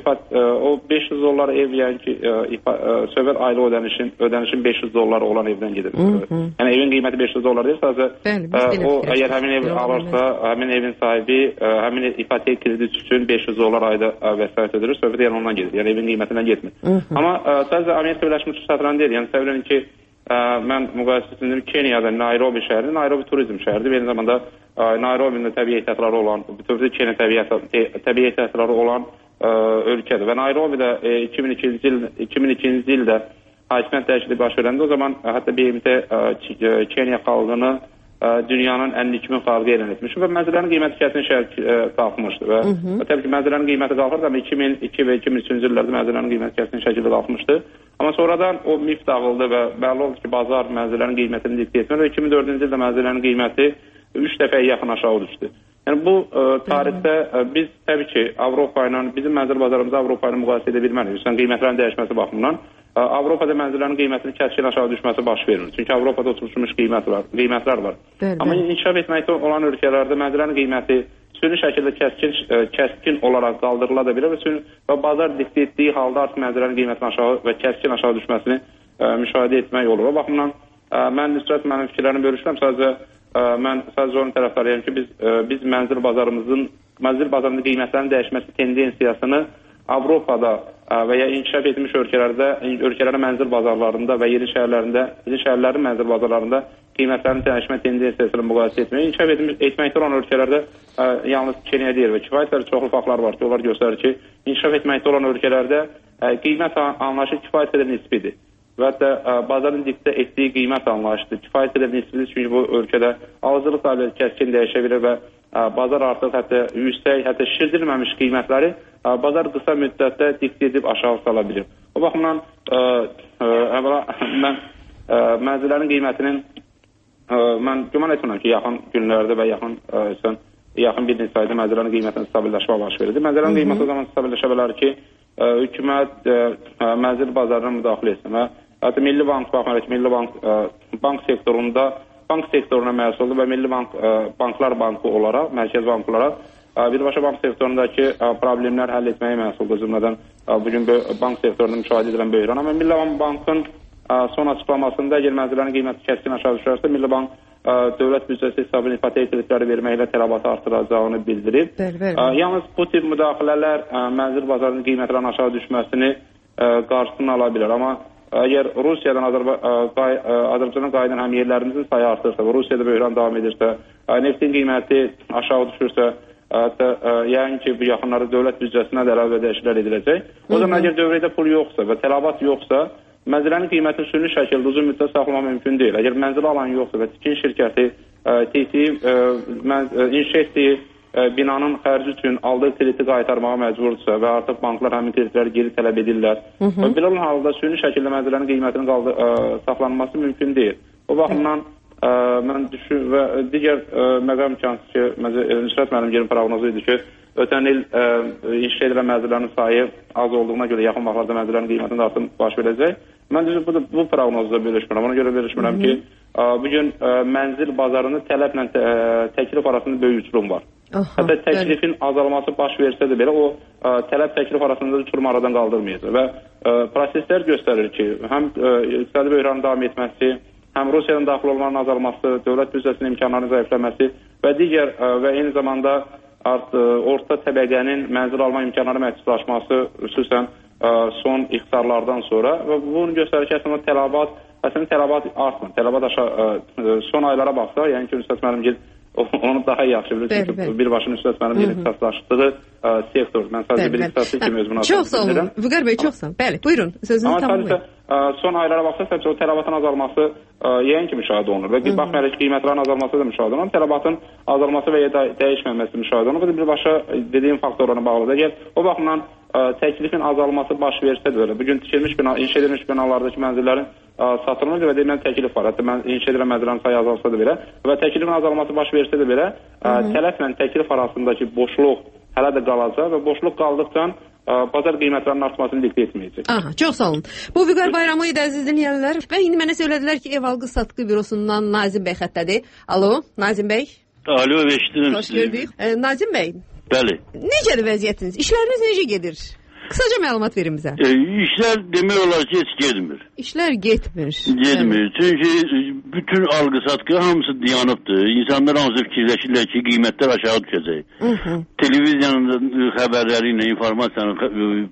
[SPEAKER 7] o beş yüz dollar ev, yəni ki, söhbət aylı ödənişin, ödənişin beş yüz dollar olan evdən gedir. Hı -hı. Yəni evin qiyməti beş yüz dollar deyil, sadəcə Bəli, o, əgər həmin ev alırsa, həmin evin sahibi, həmin ipotek kredit üçün beş yüz dollar ayda vəsait ödürür, söhbət yəni ondan gedir. Yəni evin qiymətindən getmir. Hı -hı. Amma ə, sadəcə Amerika Birləşmiş Ştatlarından deyil. Yəni səbəb ki, ə, mən müqayisəsində Keniyada Nairobi şəhəri, Nairobi turizm şəhəridir. Eyni zamanda ə, Nairobinin təbii ehtiyatları olan, bütövdə Keniya təbii ehtiyatları olan ə, ölkədir. Və Nairobidə ə, iki min ikinci il, iki min ikinci ildə hakimiyyət dəyişikliyi baş verəndə o zaman ə, hətta B M T ə, Keniya xalqını dünyanın ən iki min xalqı elan etmiş və mənzillərin qiyməti kəsin şərt qalxmışdı və, və təbii ki, mənzillərin qiyməti qalxırdı, amma iki min iki və iki min üçüncü illərdə mənzillərin qiyməti kəsin şəkildə qalxmışdı. Amma sonradan o mif dağıldı və bəlli oldu ki, bazar mənzillərin qiymətini diktə etmir və iki min dördüncü ildə mənzillərin qiyməti üç dəfəyə yaxın aşağı düşdü. Yəni bu ə, tarixdə ə, biz təbii ki, Avropa ilə, bizim mənzil bazarımızı Avropa ilə müqayisə edə bilmərik. Üstən qiymətlərin dəyişməsi baxımından ə, Avropada mənzillərin qiymətinin kəskin aşağı düşməsi baş vermir. Çünki Avropada oturmuş qiymət var, qiymətlər var. Bəli, Amma bəli. inkişaf etməkdə olan ölkələrdə mənzillərin qiyməti süni şəkildə kəskin, ə, kəskin olaraq qaldırıla da bilər və, süni, və bazar diktə etdiyi halda artıq mənzillərin qiymətinin aşağı və kəskin aşağı düşməsini ə, müşahidə etmək olur. O baxımdan ə, mən Nüsrət mənim fikirlərini bölüşürəm. Sadəcə ə, mən sadəcə onun tərəfdarıyam ki, biz, ə, biz mənzil bazarımızın, mənzil bazarında qiymətlərin dəyişməsi tendensiyasını Avropada və ya inkişaf etmiş ölkələrdə, ölkələrin mənzil bazarlarında və yeni şəhərlərində, yeni şəhərlərin mənzil bazarlarında qiymətlərin dəyişmə tendensiyasını müqayisə etməyə, inkişaf etmiş, etməkdə olan ölkələrdə ə, yalnız Keniya deyil və kifayət qədər çoxlu faktlar var ki, onlar göstərir ki, inkişaf etməkdə olan ölkələrdə ə, qiymət anlayışı kifayət qədər nisbidir. Və hətta ə, bazarın diktə etdiyi qiymət anlayışıdır. Kifayət qədər nisbidir, çünki bu ölkədə alıcılıq qabiliyəti kəskin dəyişə bilir və ə, bazar artıq hətta yüksək, hətta şişirdilməmiş qiymətləri ə, bazar qısa müddətdə diktə edib aşağı sala bilir. O baxımdan ə, ə, əvvəla mən ə, mənzillərin qiymətinin ə, mən güman etmirəm ki, yaxın günlərdə və yaxın ə, yaxın bir neçə ayda mənzillərin qiymətinin stabilləşmə baş verir. Mənzillərin qiyməti o zaman stabilləşə bilər ki, ə, hökumət ə, mənzil bazarına müdaxilə etsin və hətta Milli Bank baxmayaraq ki, Milli Bank ə, bank sektorunda bank sektoruna məsuldur və Milli Bank, Banklar Bankı olaraq, Mərkəz Bank olaraq birbaşa bank sektorundakı problemlər həll etməyə məsuldur. Cümlədən bugün bank sektorunda müşahidə edilən böyük rəqəm. Milli Bankın son açıqlamasında əgər mənzillərin qiyməti kəskin aşağı düşərsə, Milli Bank dövlət büdcəsi hesabına ipotek kreditləri verməklə tələbatı artıracağını bildirib. Yalnız bu tip müdaxilələr mənzil bazarının qiymətlərinin aşağı düşməsini qarşısını ala bilər. Amma əgər Rusiyadan Azərbaycana qayıdan həmyerlərimizin sayı artırsa və Rusiyada böhran davam edirsə, neftin qiyməti aşağı düşürsə, yəni ki, bu yaxınlarda dövlət büdcəsinə də əlavə ödəyişlər ediləcək. O zaman əgər dövrədə pul yoxsa və tələbat yoxsa, mənzillərin qiymətini süni şəkildə uzun müddət saxlamaq mümkün deyil. Əgər mənzil alan yoxsa və tikin şirkəti inşa etdiyi binanın xərci üçün aldığı krediti qaytarmağa məcburdursa və artıq banklar həmin kreditləri geri tələb edirlər. Belə olan halda süni şəkildə mənzillərin qiymətinin saxlanması mümkün deyil. O baxımdan mən düşün və digər məqam imkansız ki, Nüsrət müəllim proqnozu idi ki, ötən il inşa edilən mənzillərin sayı az olduğuna görə yaxın vaxtlarda mənzillərin qiymətində artım baş verəcək. Mən düzü bu, bu proqnozda bölüşmürəm. Ona görə bölüşmürəm ki, bugün mənzil bazarında tələblə təklif arasında böyük uçurum var. Hətta təklifin azalması baş versə də belə o tələb təklif arasında uçurum aradan qaldırmayacaq və proseslər göstərir ki, həm iqtisadi böhranın davam etməsi, həm Rusiyanın daxil olmanın azalması, dövlət büdcəsinin imkanlarının zəifləməsi və digər və eyni zamanda orta təbəqənin mənzil alma imkanları məhdudlaşması, xüsusən son ixtisarlardan sonra və bunun göstərir ki, əslində tələbat, əslində tələbat artmır. Tələbat aşağı, son aylara baxsa, yəni ki, Nüsrət müəllim onu daha yaxşı bilir. Çünki birbaşa Nüsrət müəllim ixtisaslaşdığı sektor. Mən sadəcə bir ixtisaslı kimi özümün
[SPEAKER 1] açıq bildirirəm. Çox sağ olun. Vüqar bəy, çox sağ olun. Bəli, buyurun, sözünüzü tamamlayın.
[SPEAKER 7] Son aylara baxsa, sadəcə o tələbatın azalması yəyin ki, müşahidə olunur və baxmayaraq ki, qiymətlərin azalması da müşahidə olunur. Tələbatın azalması və ya dəyişməməsi müşahidə olunur. Bu da birbaşa dediyim faktorlarına bağlıdır. Əgər o baxımdan təklifin azalması baş versə də belə, bugün tikilmiş bina, inşa edilmiş binalardakı mənzillərin satılması və deyilən təklif var. Hətta mən inşa edilən mənzillərin sayı azalsa da belə və təklifin azalması baş versə də belə, tələblə təklif arasındakı boşluq hələ də qalacaq və boşluq qaldıqca bazar qiymətlərinin artmasını diktə etməyəcək.
[SPEAKER 1] Aha, çox sağ olun. Bu Vüqar Bayramlı idi, əziz dinləyənlər. Və indi mənə söylədilər ki, ev alqı satqı bürosundan Nazim bəy xətdədir. Alo, Nazim bəy.
[SPEAKER 8] Alo, eşidirəm
[SPEAKER 1] sizi. Xoş gördük. E, Nazim bəy.
[SPEAKER 8] Bəli.
[SPEAKER 1] Necədir vəziyyətiniz? İşləriniz necə gedir? Kısaca məlumat verin bizə.
[SPEAKER 8] E, işlər demək olar ki, heç getmir.
[SPEAKER 1] İşlər getmir.
[SPEAKER 8] Getmir. Evet. Çünki bütün algı satqı hamısı dayanıbdır. İnsanlar hamısı fikirləşirlər ki, qiymətlər aşağı düşəcək. Hı -hı. Televiziyanın xəbərləri ilə, informasiyanın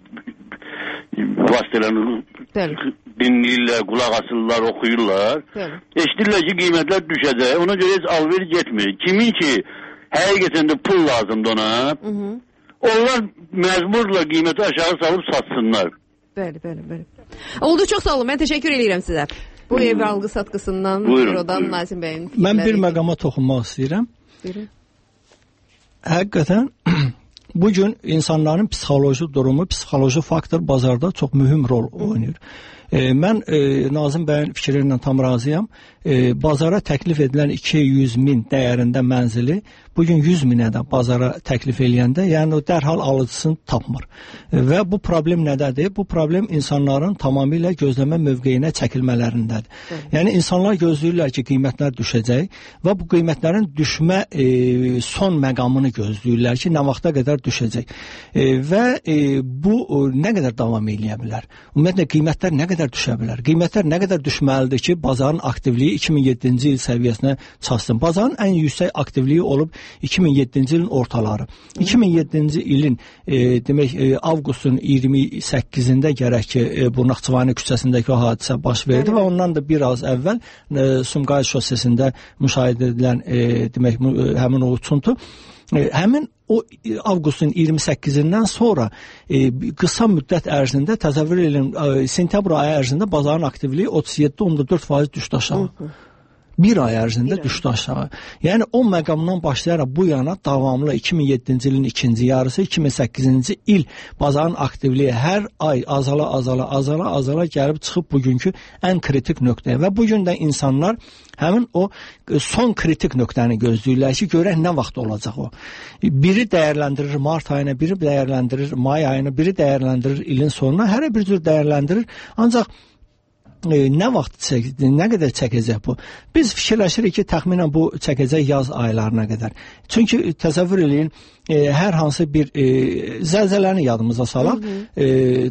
[SPEAKER 8] vasitələrini dinləyirlər, qulaq asırlar, oxuyurlar. Eşidirlər ki, qiymətlər düşəcək. Ona görə heç alver getmir. Kimin ki, həqiqətən də pul lazımdır ona, hı -hı. onlar məcburla qiyməti aşağı salıb satsınlar.
[SPEAKER 1] Bəli, bəli, bəli. Oldu, çox sağ olun. Mən təşəkkür edirəm sizə. Bu hmm. ev algı satqısından, bürodan Nazim bəyin fikirləri.
[SPEAKER 6] Mən bir məqama toxunmaq istəyirəm.
[SPEAKER 1] Buyurun.
[SPEAKER 6] Həqiqətən bugün insanların psixoloji durumu, psixoloji faktor bazarda çox mühüm rol oynayır. E, mən e, Nazim bəyin fikri ilə tam razıyam. E, bazara təklif edilən iki yüz min dəyərində mənzili bugün yüz minə də bazara təklif eləyəndə, yəni o dərhal alıcısını tapmır. E, və bu problem nədədir? Bu problem insanların tamamilə gözləmə mövqeyinə çəkilmələrindədir. Evet. Yəni insanlar gözləyirlər ki, qiymətlər düşəcək və bu qiymətlərin düşmə e, son məqamını gözləyirlər ki, nə vaxta qədər düşəcək. E, və e, bu e, nə qədər davam edə bilər? Ümumiyyətlə qiymətlər nə qədər düşə bilər? Qiymətlər nə qədər düşməlidir ki, bazarın aktivliyi iki min yeddinci il səviyyəsinə çatsın? Bazarın ən yüksək aktivliyi olub iki min yeddinci ilin ortaları. iki min yeddinci ilin e, demək e, avqustun iyirmi səkkizində gərək ki, e, bu Naxçıvani küçəsindəki o hadisə baş verdi və ondan da biraz əvvəl e, Sumqayıt şosesində müşahidə edilən e, demək e, həmin o uçuntu. E, həmin o avqustun iyirmi səkkizindən sonra e, qısa müddət ərzində təsəvvür edin, e, sentyabr ayı ərzində bazarın aktivliyi otuz yeddi nöqtə dörd faiz düşdü aşağı. Hı -hı. Bir ay ərzində bir düşdü aşağı. Yəni o məqamdan başlayaraq bu yana davamlı iki min yeddinci ilin ikinci yarısı, iki min səkkizinci il bazarın aktivliyi hər ay azala azala azala azala gəlib çıxıb bugünkü ən kritik nöqtəyə və bugün də insanlar həmin o son kritik nöqtəni gözləyirlər ki, görək nə vaxt olacaq o. Biri dəyərləndirir mart ayına, biri dəyərləndirir may ayına, biri dəyərləndirir ilin sonuna, hər bir cür dəyərləndirir. Ancaq e, nə vaxt çəkəcək, nə qədər çəkəcək bu? Biz fikirləşirik ki, təxminən bu çəkəcək yaz aylarına qədər. Çünki təsəvvür eləyin, e, hər hansı bir e, zəlzələni yadımıza salaq, e,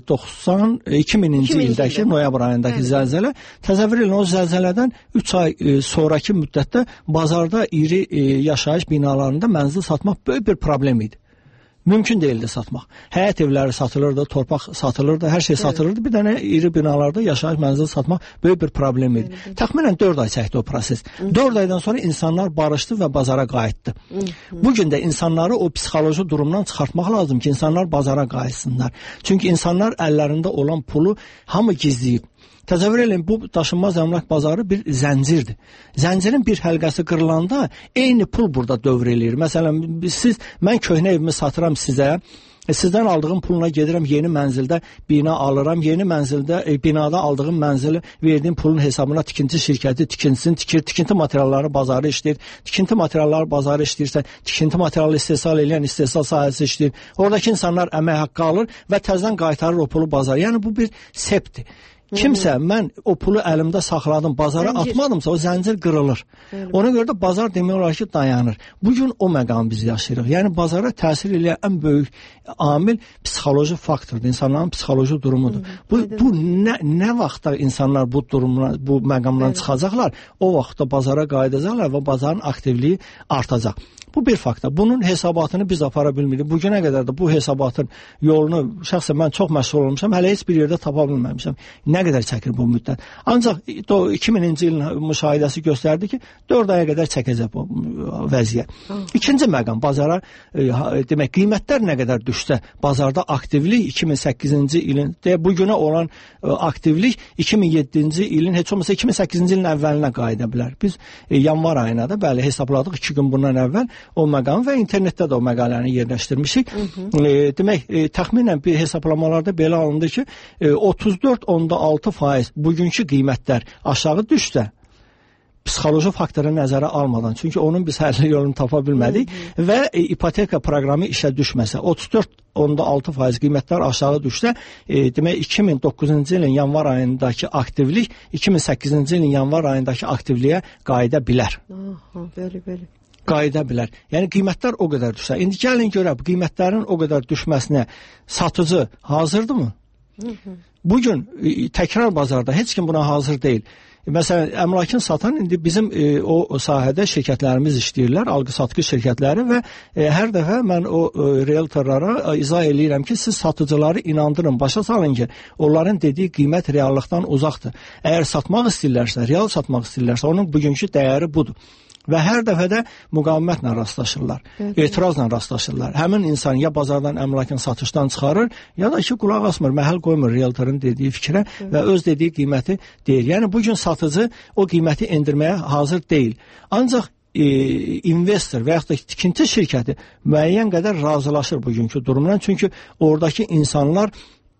[SPEAKER 6] doxsan iki mininci ildəki noyabr ayındakı evet. zəlzələ, təsəvvür eləyin, o zəlzələdən üç ay e, sonraki müddətdə bazarda iri e, yaşayış binalarında mənzil satmaq böyük bir problem idi. Mümkün deyildi satmaq. Həyət evləri satılırdı, torpaq satılırdı, hər şey evet. satılırdı. Bir dənə iri binalarda yaşayış mənzil satmaq böyük bir problem idi. Evet. Təxminən dörd ay çəkdi o proses. dörd aydan sonra insanlar barışdı və bazara qayıtdı. Bugün də insanları o psixoloji durumdan çıxartmaq lazım ki, insanlar bazara qayıtsınlar. Çünki insanlar əllərində olan pulu hamı gizləyib. Təsəvvür edin, bu daşınmaz əmlak bazarı bir zəncirdir. Zəncirin bir həlqəsi qırılanda eyni pul burada dövr eləyir. Məsələn, siz, mən köhnə evimi satıram sizə, e, sizdən aldığım puluna gedirəm yeni mənzildə bina alıram, yeni mənzildə, e, binada aldığım mənzili verdiyim pulun hesabına tikinti şirkəti tikintisini tikir, tikinti materialları bazarı işləyir, tikinti materialları bazarı işləyirsə, tikinti materialı istehsal edən istehsal sahəsi işləyir. Oradakı insanlar əmək haqqı alır və təzədən qaytarır o pulu bazara. Yəni bu bir sepdir. Kimsə mən o pulu əlimdə saxladım, bazara zəncir. atmadımsa o zəncir qırılır. Bəli. Ona görə də bazar demək olar ki, dayanır. Bugün o məqamı biz yaşayırıq. Yəni bazara təsir edən ən böyük amil psixoloji faktordur. İnsanların psixoloji durumudur. Hı, bu bu nə nə vaxtda insanlar bu durumdan, bu məqamdan Bəli. çıxacaqlar, o vaxtda bazara qayıdacaqlar və bazarın aktivliyi artacaq. Bu bir faktor. Bunun hesabatını biz apara bilmirik. Bugünə qədər də bu hesabatın yolunu şəxsən mən çox məşğul olmuşam. Hələ heç bir yerdə tapa bilməmişəm. Nə qədər çəkir bu müddət? Ancaq iki mininci ilin müşahidəsi göstərdi ki, dörd aya qədər çəkəcək bu vəziyyət. İkinci məqam, bazara e, demək, qiymətlər nə qədər düşsə, bazarda aktivlik iki min səkkizinci ilin, deyə bugünə olan e, aktivlik iki min yeddinci ilin, heç olmasa iki min səkkizinci ilin əvvəlinə qayıda bilər. Biz e, yanvar ayına da bəli hesabladıq iki gün bundan əvvəl o məqam və internetdə də o məqaləni yerləşdirmişik. Hı -hı. E, demək, e, təxminən bir hesablamalarda belə alındı ki, e, otuz dörd nöqtə altı faiz bugünkü qiymətlər aşağı düşsə, psixoloji faktoru nəzərə almadan, çünki onun biz həlli yolunu tapa bilmədik Hı -hı. və e, ipoteka proqramı işə düşməsə, otuz dörd nöqtə altı faiz qiymətlər aşağı düşsə, e, demək iki min doqquzuncu ilin yanvar ayındakı aktivlik iki min səkkizinci ilin yanvar ayındakı aktivliyə qayıda bilər.
[SPEAKER 1] Aha, belə belə.
[SPEAKER 6] qayıda bilər. Yəni qiymətlər o qədər düşsə. İndi gəlin görə bu qiymətlərin o qədər düşməsinə satıcı hazırdırmı? Hı -hı. Bugün e, təkrar bazarda heç kim buna hazır deyil. Məsələn, əmlakın satan indi bizim e, o sahədə şirkətlərimiz işləyirlər, alqı-satqı şirkətləri və e, hər dəfə mən o e, realtorlara e, izah eləyirəm ki, siz satıcıları inandırın, başa salın ki, onların dediyi qiymət reallıqdan uzaqdır. Əgər satmaq istəyirlərsə, real satmaq istəyirlərsə, onun bugünkü dəyəri budur. Və hər dəfə də müqavimətlə rastlaşırlar, evet. etirazla rastlaşırlar. Həmin insan ya bazardan əmlakın satışdan çıxarır, ya da ki, qulaq asmır, məhəl qoymur realtorun dediyi fikrə evet. və öz dediyi qiyməti deyir. Yəni, bugün satıcı o qiyməti endirməyə hazır deyil. Ancaq e, investor və yaxud da tikinti şirkəti müəyyən qədər razılaşır bugünkü durumdan. Çünki oradakı insanlar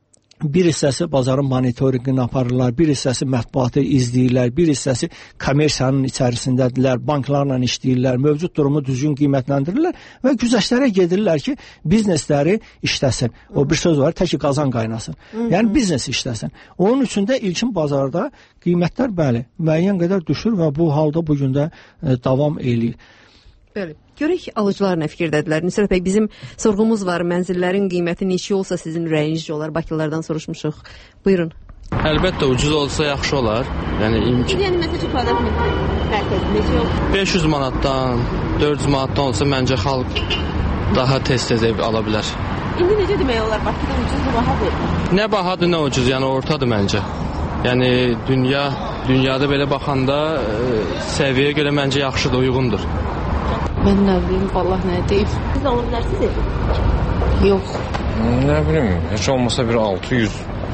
[SPEAKER 6] bir hissəsi bazarın monitorinqini aparırlar, bir hissəsi mətbuatı izləyirlər, bir hissəsi kommersiyanın içərisindədirlər, banklarla işləyirlər, mövcud durumu düzgün qiymətləndirirlər və güzəştlərə gedirlər ki, biznesləri işləsin. O bir söz var, təki qazan qaynasın. Yəni biznes işləsin. Onun üçün də ilkin bazarda qiymətlər bəli, müəyyən qədər düşür və bu halda bugün də e, davam eləyir.
[SPEAKER 1] Bəli. Görək alıcılar nə fikirdədirlər. Nüsrət bəy, bizim sorğumuz var. Mənzillərin qiyməti neçə olsa sizin ürəyinizcə olar? Bakılılardan soruşmuşuq. Buyurun.
[SPEAKER 9] Əlbəttə ucuz olsa yaxşı olar. Yəni imkan.
[SPEAKER 1] Yəni məsələn kvadrat metr mərkəzi neçə olur?
[SPEAKER 9] beş yüz manatdan, dörd yüz manatdan olsa məncə xalq daha tez-tez ev ala bilər.
[SPEAKER 1] İndi necə demək olar? Bakıda ucuzdur, bahadır.
[SPEAKER 9] Nə bahadır, nə ucuz, yəni ortadır məncə. Yəni dünya dünyada belə baxanda e, səviyyəyə görə məncə yaxşıdır, uyğundur.
[SPEAKER 10] Mən nə bilim, vallah nə deyim.
[SPEAKER 1] Siz alır bilərsiniz evi?
[SPEAKER 10] Yox.
[SPEAKER 11] Nə bilim, heç olmasa bir altı yüz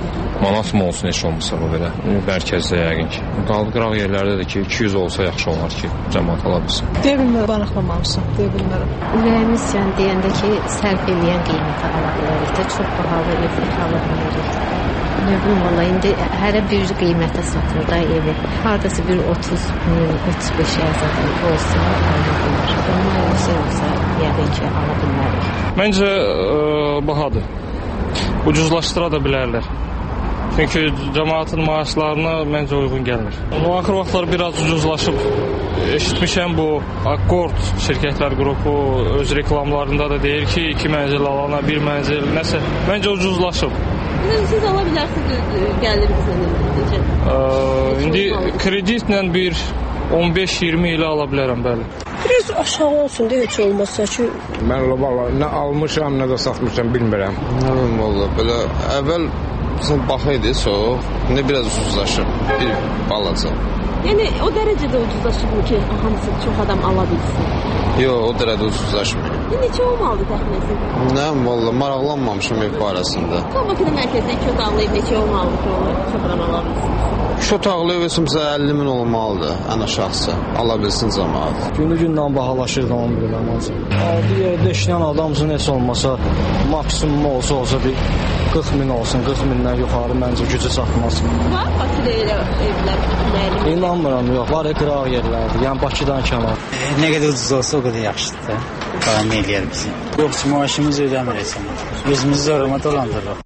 [SPEAKER 11] manat mı olsun, heç olmasa bu belə. Mərkəzdə yəqin ki. Qaldı qıraq yerlərdə də ki, iki yüz olsa yaxşı olar ki, cəmaat ala bilsin.
[SPEAKER 10] Deyə bilmərəm, banıqlamamışsın, deyə bilmərəm.
[SPEAKER 12] Ürəyimiz yəni deyəndə ki, sərf eləyən qiymətə ala bilərik də, çox bahalı ev ala bilərik. Nə bilim, valla indi hərə bir qiymətə satır da evi. Haradası bir otuz min, otuz beş əzədə olsa, ala bilər. Ondan olsa olsa, yəqin ki, ala bilmərik.
[SPEAKER 13] Məncə, ə, bahadır. Ucuzlaşdıra da bilərlər.
[SPEAKER 9] Çünki cəmaatın maaşlarına məncə uyğun gəlmir. Müvaxir vaxtlar biraz ucuzlaşıb. Eşitmişəm bu Akkord şirkətlər qrupu öz reklamlarında da deyir ki, iki mənzil alana bir mənzil nəsə. Məncə ucuzlaşıb.
[SPEAKER 13] Siz ala bilərsiniz gəlirinizlə.
[SPEAKER 9] İndi kreditlə bir on beş iyirmi ilə ala bilərəm, bəli.
[SPEAKER 13] Biraz aşağı olsun deyə heç olmazsa ki.
[SPEAKER 14] Mən valla nə almışam, nə də satmışam bilmirəm.
[SPEAKER 15] Nə bilim valla belə əvvəl baxa idi çox, nə biraz ucuzlaşıb, bir balaca.
[SPEAKER 13] Yəni o dərəcədə ucuzlaşıb ki, hamısı çox adam ala bilsin.
[SPEAKER 15] Yox, o dərəcədə ucuzlaşmır.
[SPEAKER 13] Neçə olmalıdır təxminən?
[SPEAKER 15] Nə valla maraqlanmamışam ev barəsində.
[SPEAKER 13] Bakıda mərkəzdə iki otaqlı ev neçə olmalıdır ki, onu çox adam ala bilsin?
[SPEAKER 15] İki otaqlı ev üçün əlli min olmalıdır ən aşağısı. Ala bilsin cəmaət.
[SPEAKER 6] Günü-gündən bahalaşır da onu bilirəm ancaq. Aldı yerdə işləyən adam üçün heç olmasa maksimum olsa olsa bir qırx min olsun, qırx mindən yuxarı məncə gücü çatmaz.
[SPEAKER 13] Var Bakıda elə evlər müəllim?
[SPEAKER 6] İnanmıram, yox. Var qıraq yerlərdir. Yəni Bakıdan kənar.
[SPEAKER 16] E, nə qədər ucuz olsa o qədər yaxşıdır da. Qalan nə eləyər bizi? Yox, maaşımız ödəmir heç zaman. Özümüzü zoruma dolandırırıq.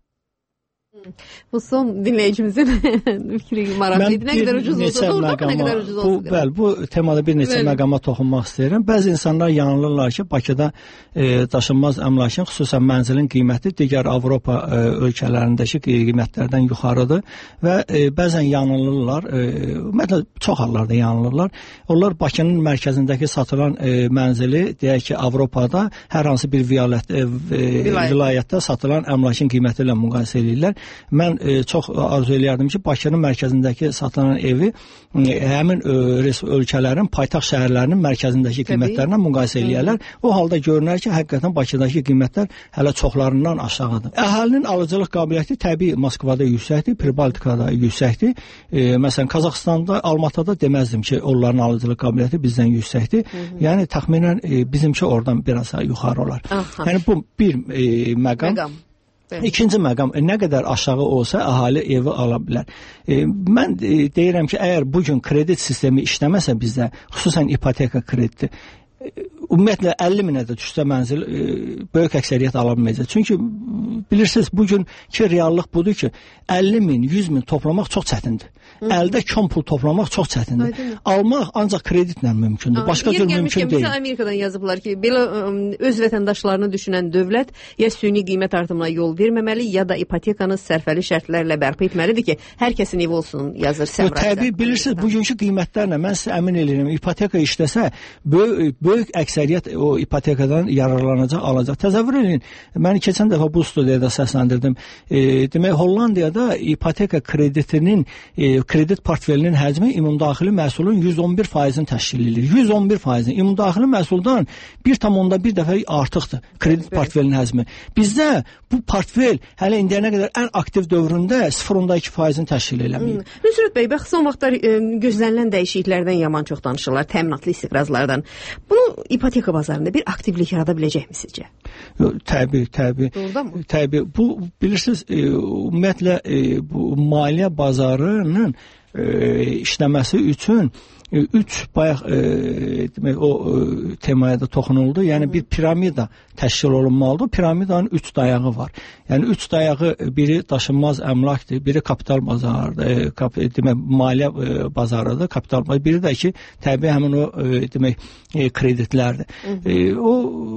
[SPEAKER 1] Bu son dinləyicimizin fikri maraqlı idi. Nə qədər ucuz olsa da orada nə qədər ucuz olsa.
[SPEAKER 6] Bu, bəli, bu temada bir neçə bəli. məqama toxunmaq istəyirəm. Bəzi insanlar yanılırlar ki, Bakıda e, daşınmaz əmlakın, xüsusən mənzilin qiyməti digər Avropa e, ölkələrindəki qiymətlərdən yuxarıdır və e, bəzən yanılırlar. E, ümumiyyətlə çox hallarda yanılırlar. Onlar Bakının mərkəzindəki satılan e, mənzili, deyək ki, Avropada hər hansı bir vilayət, e, Vilayət. vilayətdə satılan əmlakın qiyməti ilə müqayisə edirlər. Mən e, çox arzu eləyərdim ki, Bakının mərkəzindəki satılan evi e, həmin e, ölkələrin paytaxt şəhərlərinin mərkəzindəki qiymətlərinə müqayisə eləyərlər. O halda görünər ki, həqiqətən Bakıdakı qiymətlər hələ çoxlarından aşağıdır. Əhalinin alıcılıq qabiliyyəti təbii Moskvada yüksəkdir, Pribaltikada yüksəkdir. E, məsələn, Qazaxstanda, Almatada deməzdim ki, onların alıcılıq qabiliyyəti bizdən yüksəkdir. Hı -hı. Yəni təxminən e, bizimki oradan biraz yuxarı olar. Aha. Yəni bu bir e, məqam. məqam. İkinci məqam, nə qədər aşağı olsa əhali evi ala bilər. E, mən e, deyirəm ki, əgər bugün kredit sistemi işləməsə bizdə, xüsusən ipoteka krediti, ümumiyyətlə əlli minə də düşsə mənzil e, böyük əksəriyyət ala bilməyəcək. Çünki bilirsiniz, bugünkü reallıq budur ki, əlli min, yüz min toplamaq çox çətindir. Hı -hı. Əldə kəm pul toplamaq çox çətindir. Aydın. Almaq ancaq kreditlə mümkündür. Başqa cür mümkün deyil.
[SPEAKER 1] Amerikadan yazıblar ki, belə ə, öz vətəndaşlarını düşünən dövlət ya süni qiymət artımına yol verməməli, ya da ipotekanı sərfəli şərtlərlə bərpa etməlidir ki, hər kəsin evi olsun, yazır Səmrə.
[SPEAKER 6] Təbii bilirsiniz, bugünkü qiymətlərlə mən sizə əmin edirəm, ipoteka işləsə, böyük, böyük əksəriyyət o ipotekadan yararlanacaq, alacaq. Təsəvvür edin, mən keçən dəfə bu studiyada səsləndirdim. E, demək, Hollandiyada ipoteka kreditinin e, kredit portfelinin həcmi ümumdaxili məhsulun yüz on bir faizini təşkil edir. yüz on bir faizini. Ümumdaxili məhsuldan bir tam onda bir dəfə artıqdır kredit portfelinin həcmi. Bizdə bu portfel hələ indiyənə qədər ən aktiv dövründə sıfır nöqtə iki faizini təşkil eləməyib.
[SPEAKER 1] Nüsrət bəy, bax son vaxtlar e, gözlənilən dəyişikliklərdən yaman çox danışırlar, təminatlı istiqrazlardan. Bunu ipoteka bazarında bir aktivlik yarada biləcəkmi sizcə?
[SPEAKER 6] Təbii, təbii. Təbii. Bu bilirsiniz, e, ümumiyyətlə e, bu maliyyə bazarının e, işləməsi üçün e, üç bayaq e, demək o e, temaya da toxunuldu. Yəni Hı -hı. bir piramida təşkil olunmalıdır. Piramidanın üç dayağı var. Yəni üç dayağı, biri daşınmaz əmlakdır, biri kapital bazarıdır, e, kap, demək maliyyə e, bazarıdır, kapital bazarı. Biri də ki, təbii həmin o e, demək e, kreditlərdir. Hı -hı. E, o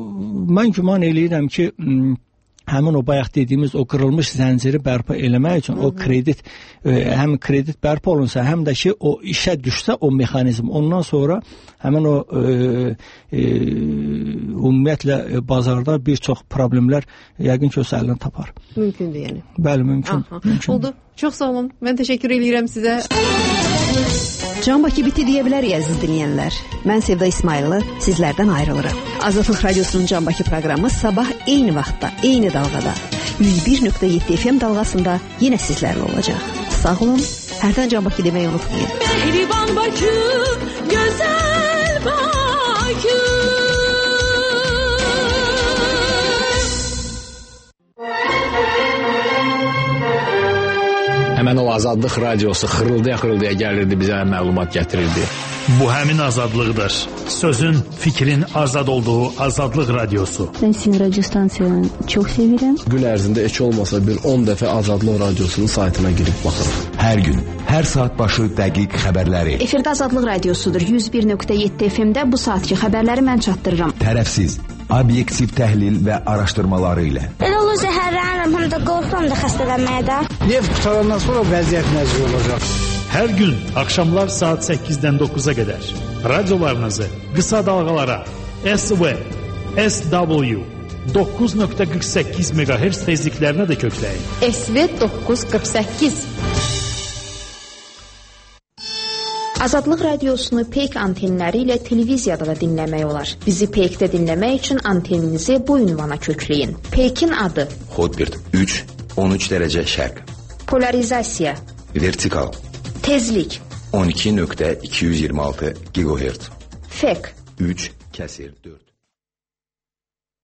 [SPEAKER 6] mən güman eləyirəm ki, m, həmin o bayaq dediyimiz o qırılmış zənciri bərpa eləmək üçün Hı -hı. o kredit e, həm kredit bərpa olunsa, həm də ki o işə düşsə o mexanizm, ondan sonra həmin o e, e, ümumiyyətlə bazarda bir çox problemlər yəqin ki öz əlindən tapar.
[SPEAKER 1] Mümkündür yəni.
[SPEAKER 6] Bəli, mümkün. mümkün.
[SPEAKER 1] Oldu. Çox sağ olun. Mən təşəkkür edirəm sizə. Can Bakı biti deyə bilərik əziz dinləyənlər. Mən Sevda İsmayıllı sizlərdən ayrılıram. Azadlıq Radiosunun Can Bakı proqramı sabah eyni vaxtda, eyni dalğada yüz bir nöqtə yeddi F M dalğasında yenə sizlərlə olacaq. Sağ olun. Hərdən Can Bakı deməyi unutmayın.
[SPEAKER 17] Mehriban Bakı, gözəl Bakı.
[SPEAKER 11] Həmən o Azadlıq Radiosu xırıldaya-xırıldaya gəlirdi, bizə məlumat gətirirdi.
[SPEAKER 18] Bu həmin azadlıqdır. Sözün, fikrin azad olduğu Azadlıq Radiosu.
[SPEAKER 19] Ben sizin radyo stansiyanı çok seviyorum.
[SPEAKER 20] Gün ərzində heç olmasa bir on dəfə Azadlıq Radiosunun saytına girib baxırıq.
[SPEAKER 21] Hər gün, hər saat başı dəqiq xəbərləri.
[SPEAKER 22] Efirdə Azadlıq Radiosudur. yüz bir nöqtə yeddi F M-də bu saatki xəbərləri mən çatdırıram.
[SPEAKER 21] Tərəfsiz, obyektiv təhlil və araşdırmaları ilə.
[SPEAKER 23] Elə olur zəhərlənirəm, həm də qorxuram da xəstələnməyə də.
[SPEAKER 24] Neft qutarandan sonra vəziyyət necə olacaq?
[SPEAKER 18] Hər gün axşamlar saat səkkizdən doqquza qədər radiolarınızı qısa dalğalara S V, S W doqquz nöqtə qırx səkkiz meqahertz tezliklərinə də kökləyin.
[SPEAKER 25] S V doqquz qırx səkkiz.
[SPEAKER 22] Azadlıq Radiosunu Peyk antenləri ilə televiziyada da dinləmək olar. Bizi Peykdə dinləmək üçün anteninizi bu ünvana kökləyin. Peykin adı
[SPEAKER 21] Hotbird üç, on üç dərəcə şərq.
[SPEAKER 22] Polarizasiya
[SPEAKER 21] Vertikal
[SPEAKER 22] Tezlik
[SPEAKER 21] on iki nöqtə iki yüz iyirmi altı gigahertz.
[SPEAKER 22] Fek
[SPEAKER 21] üç kəsir dörd.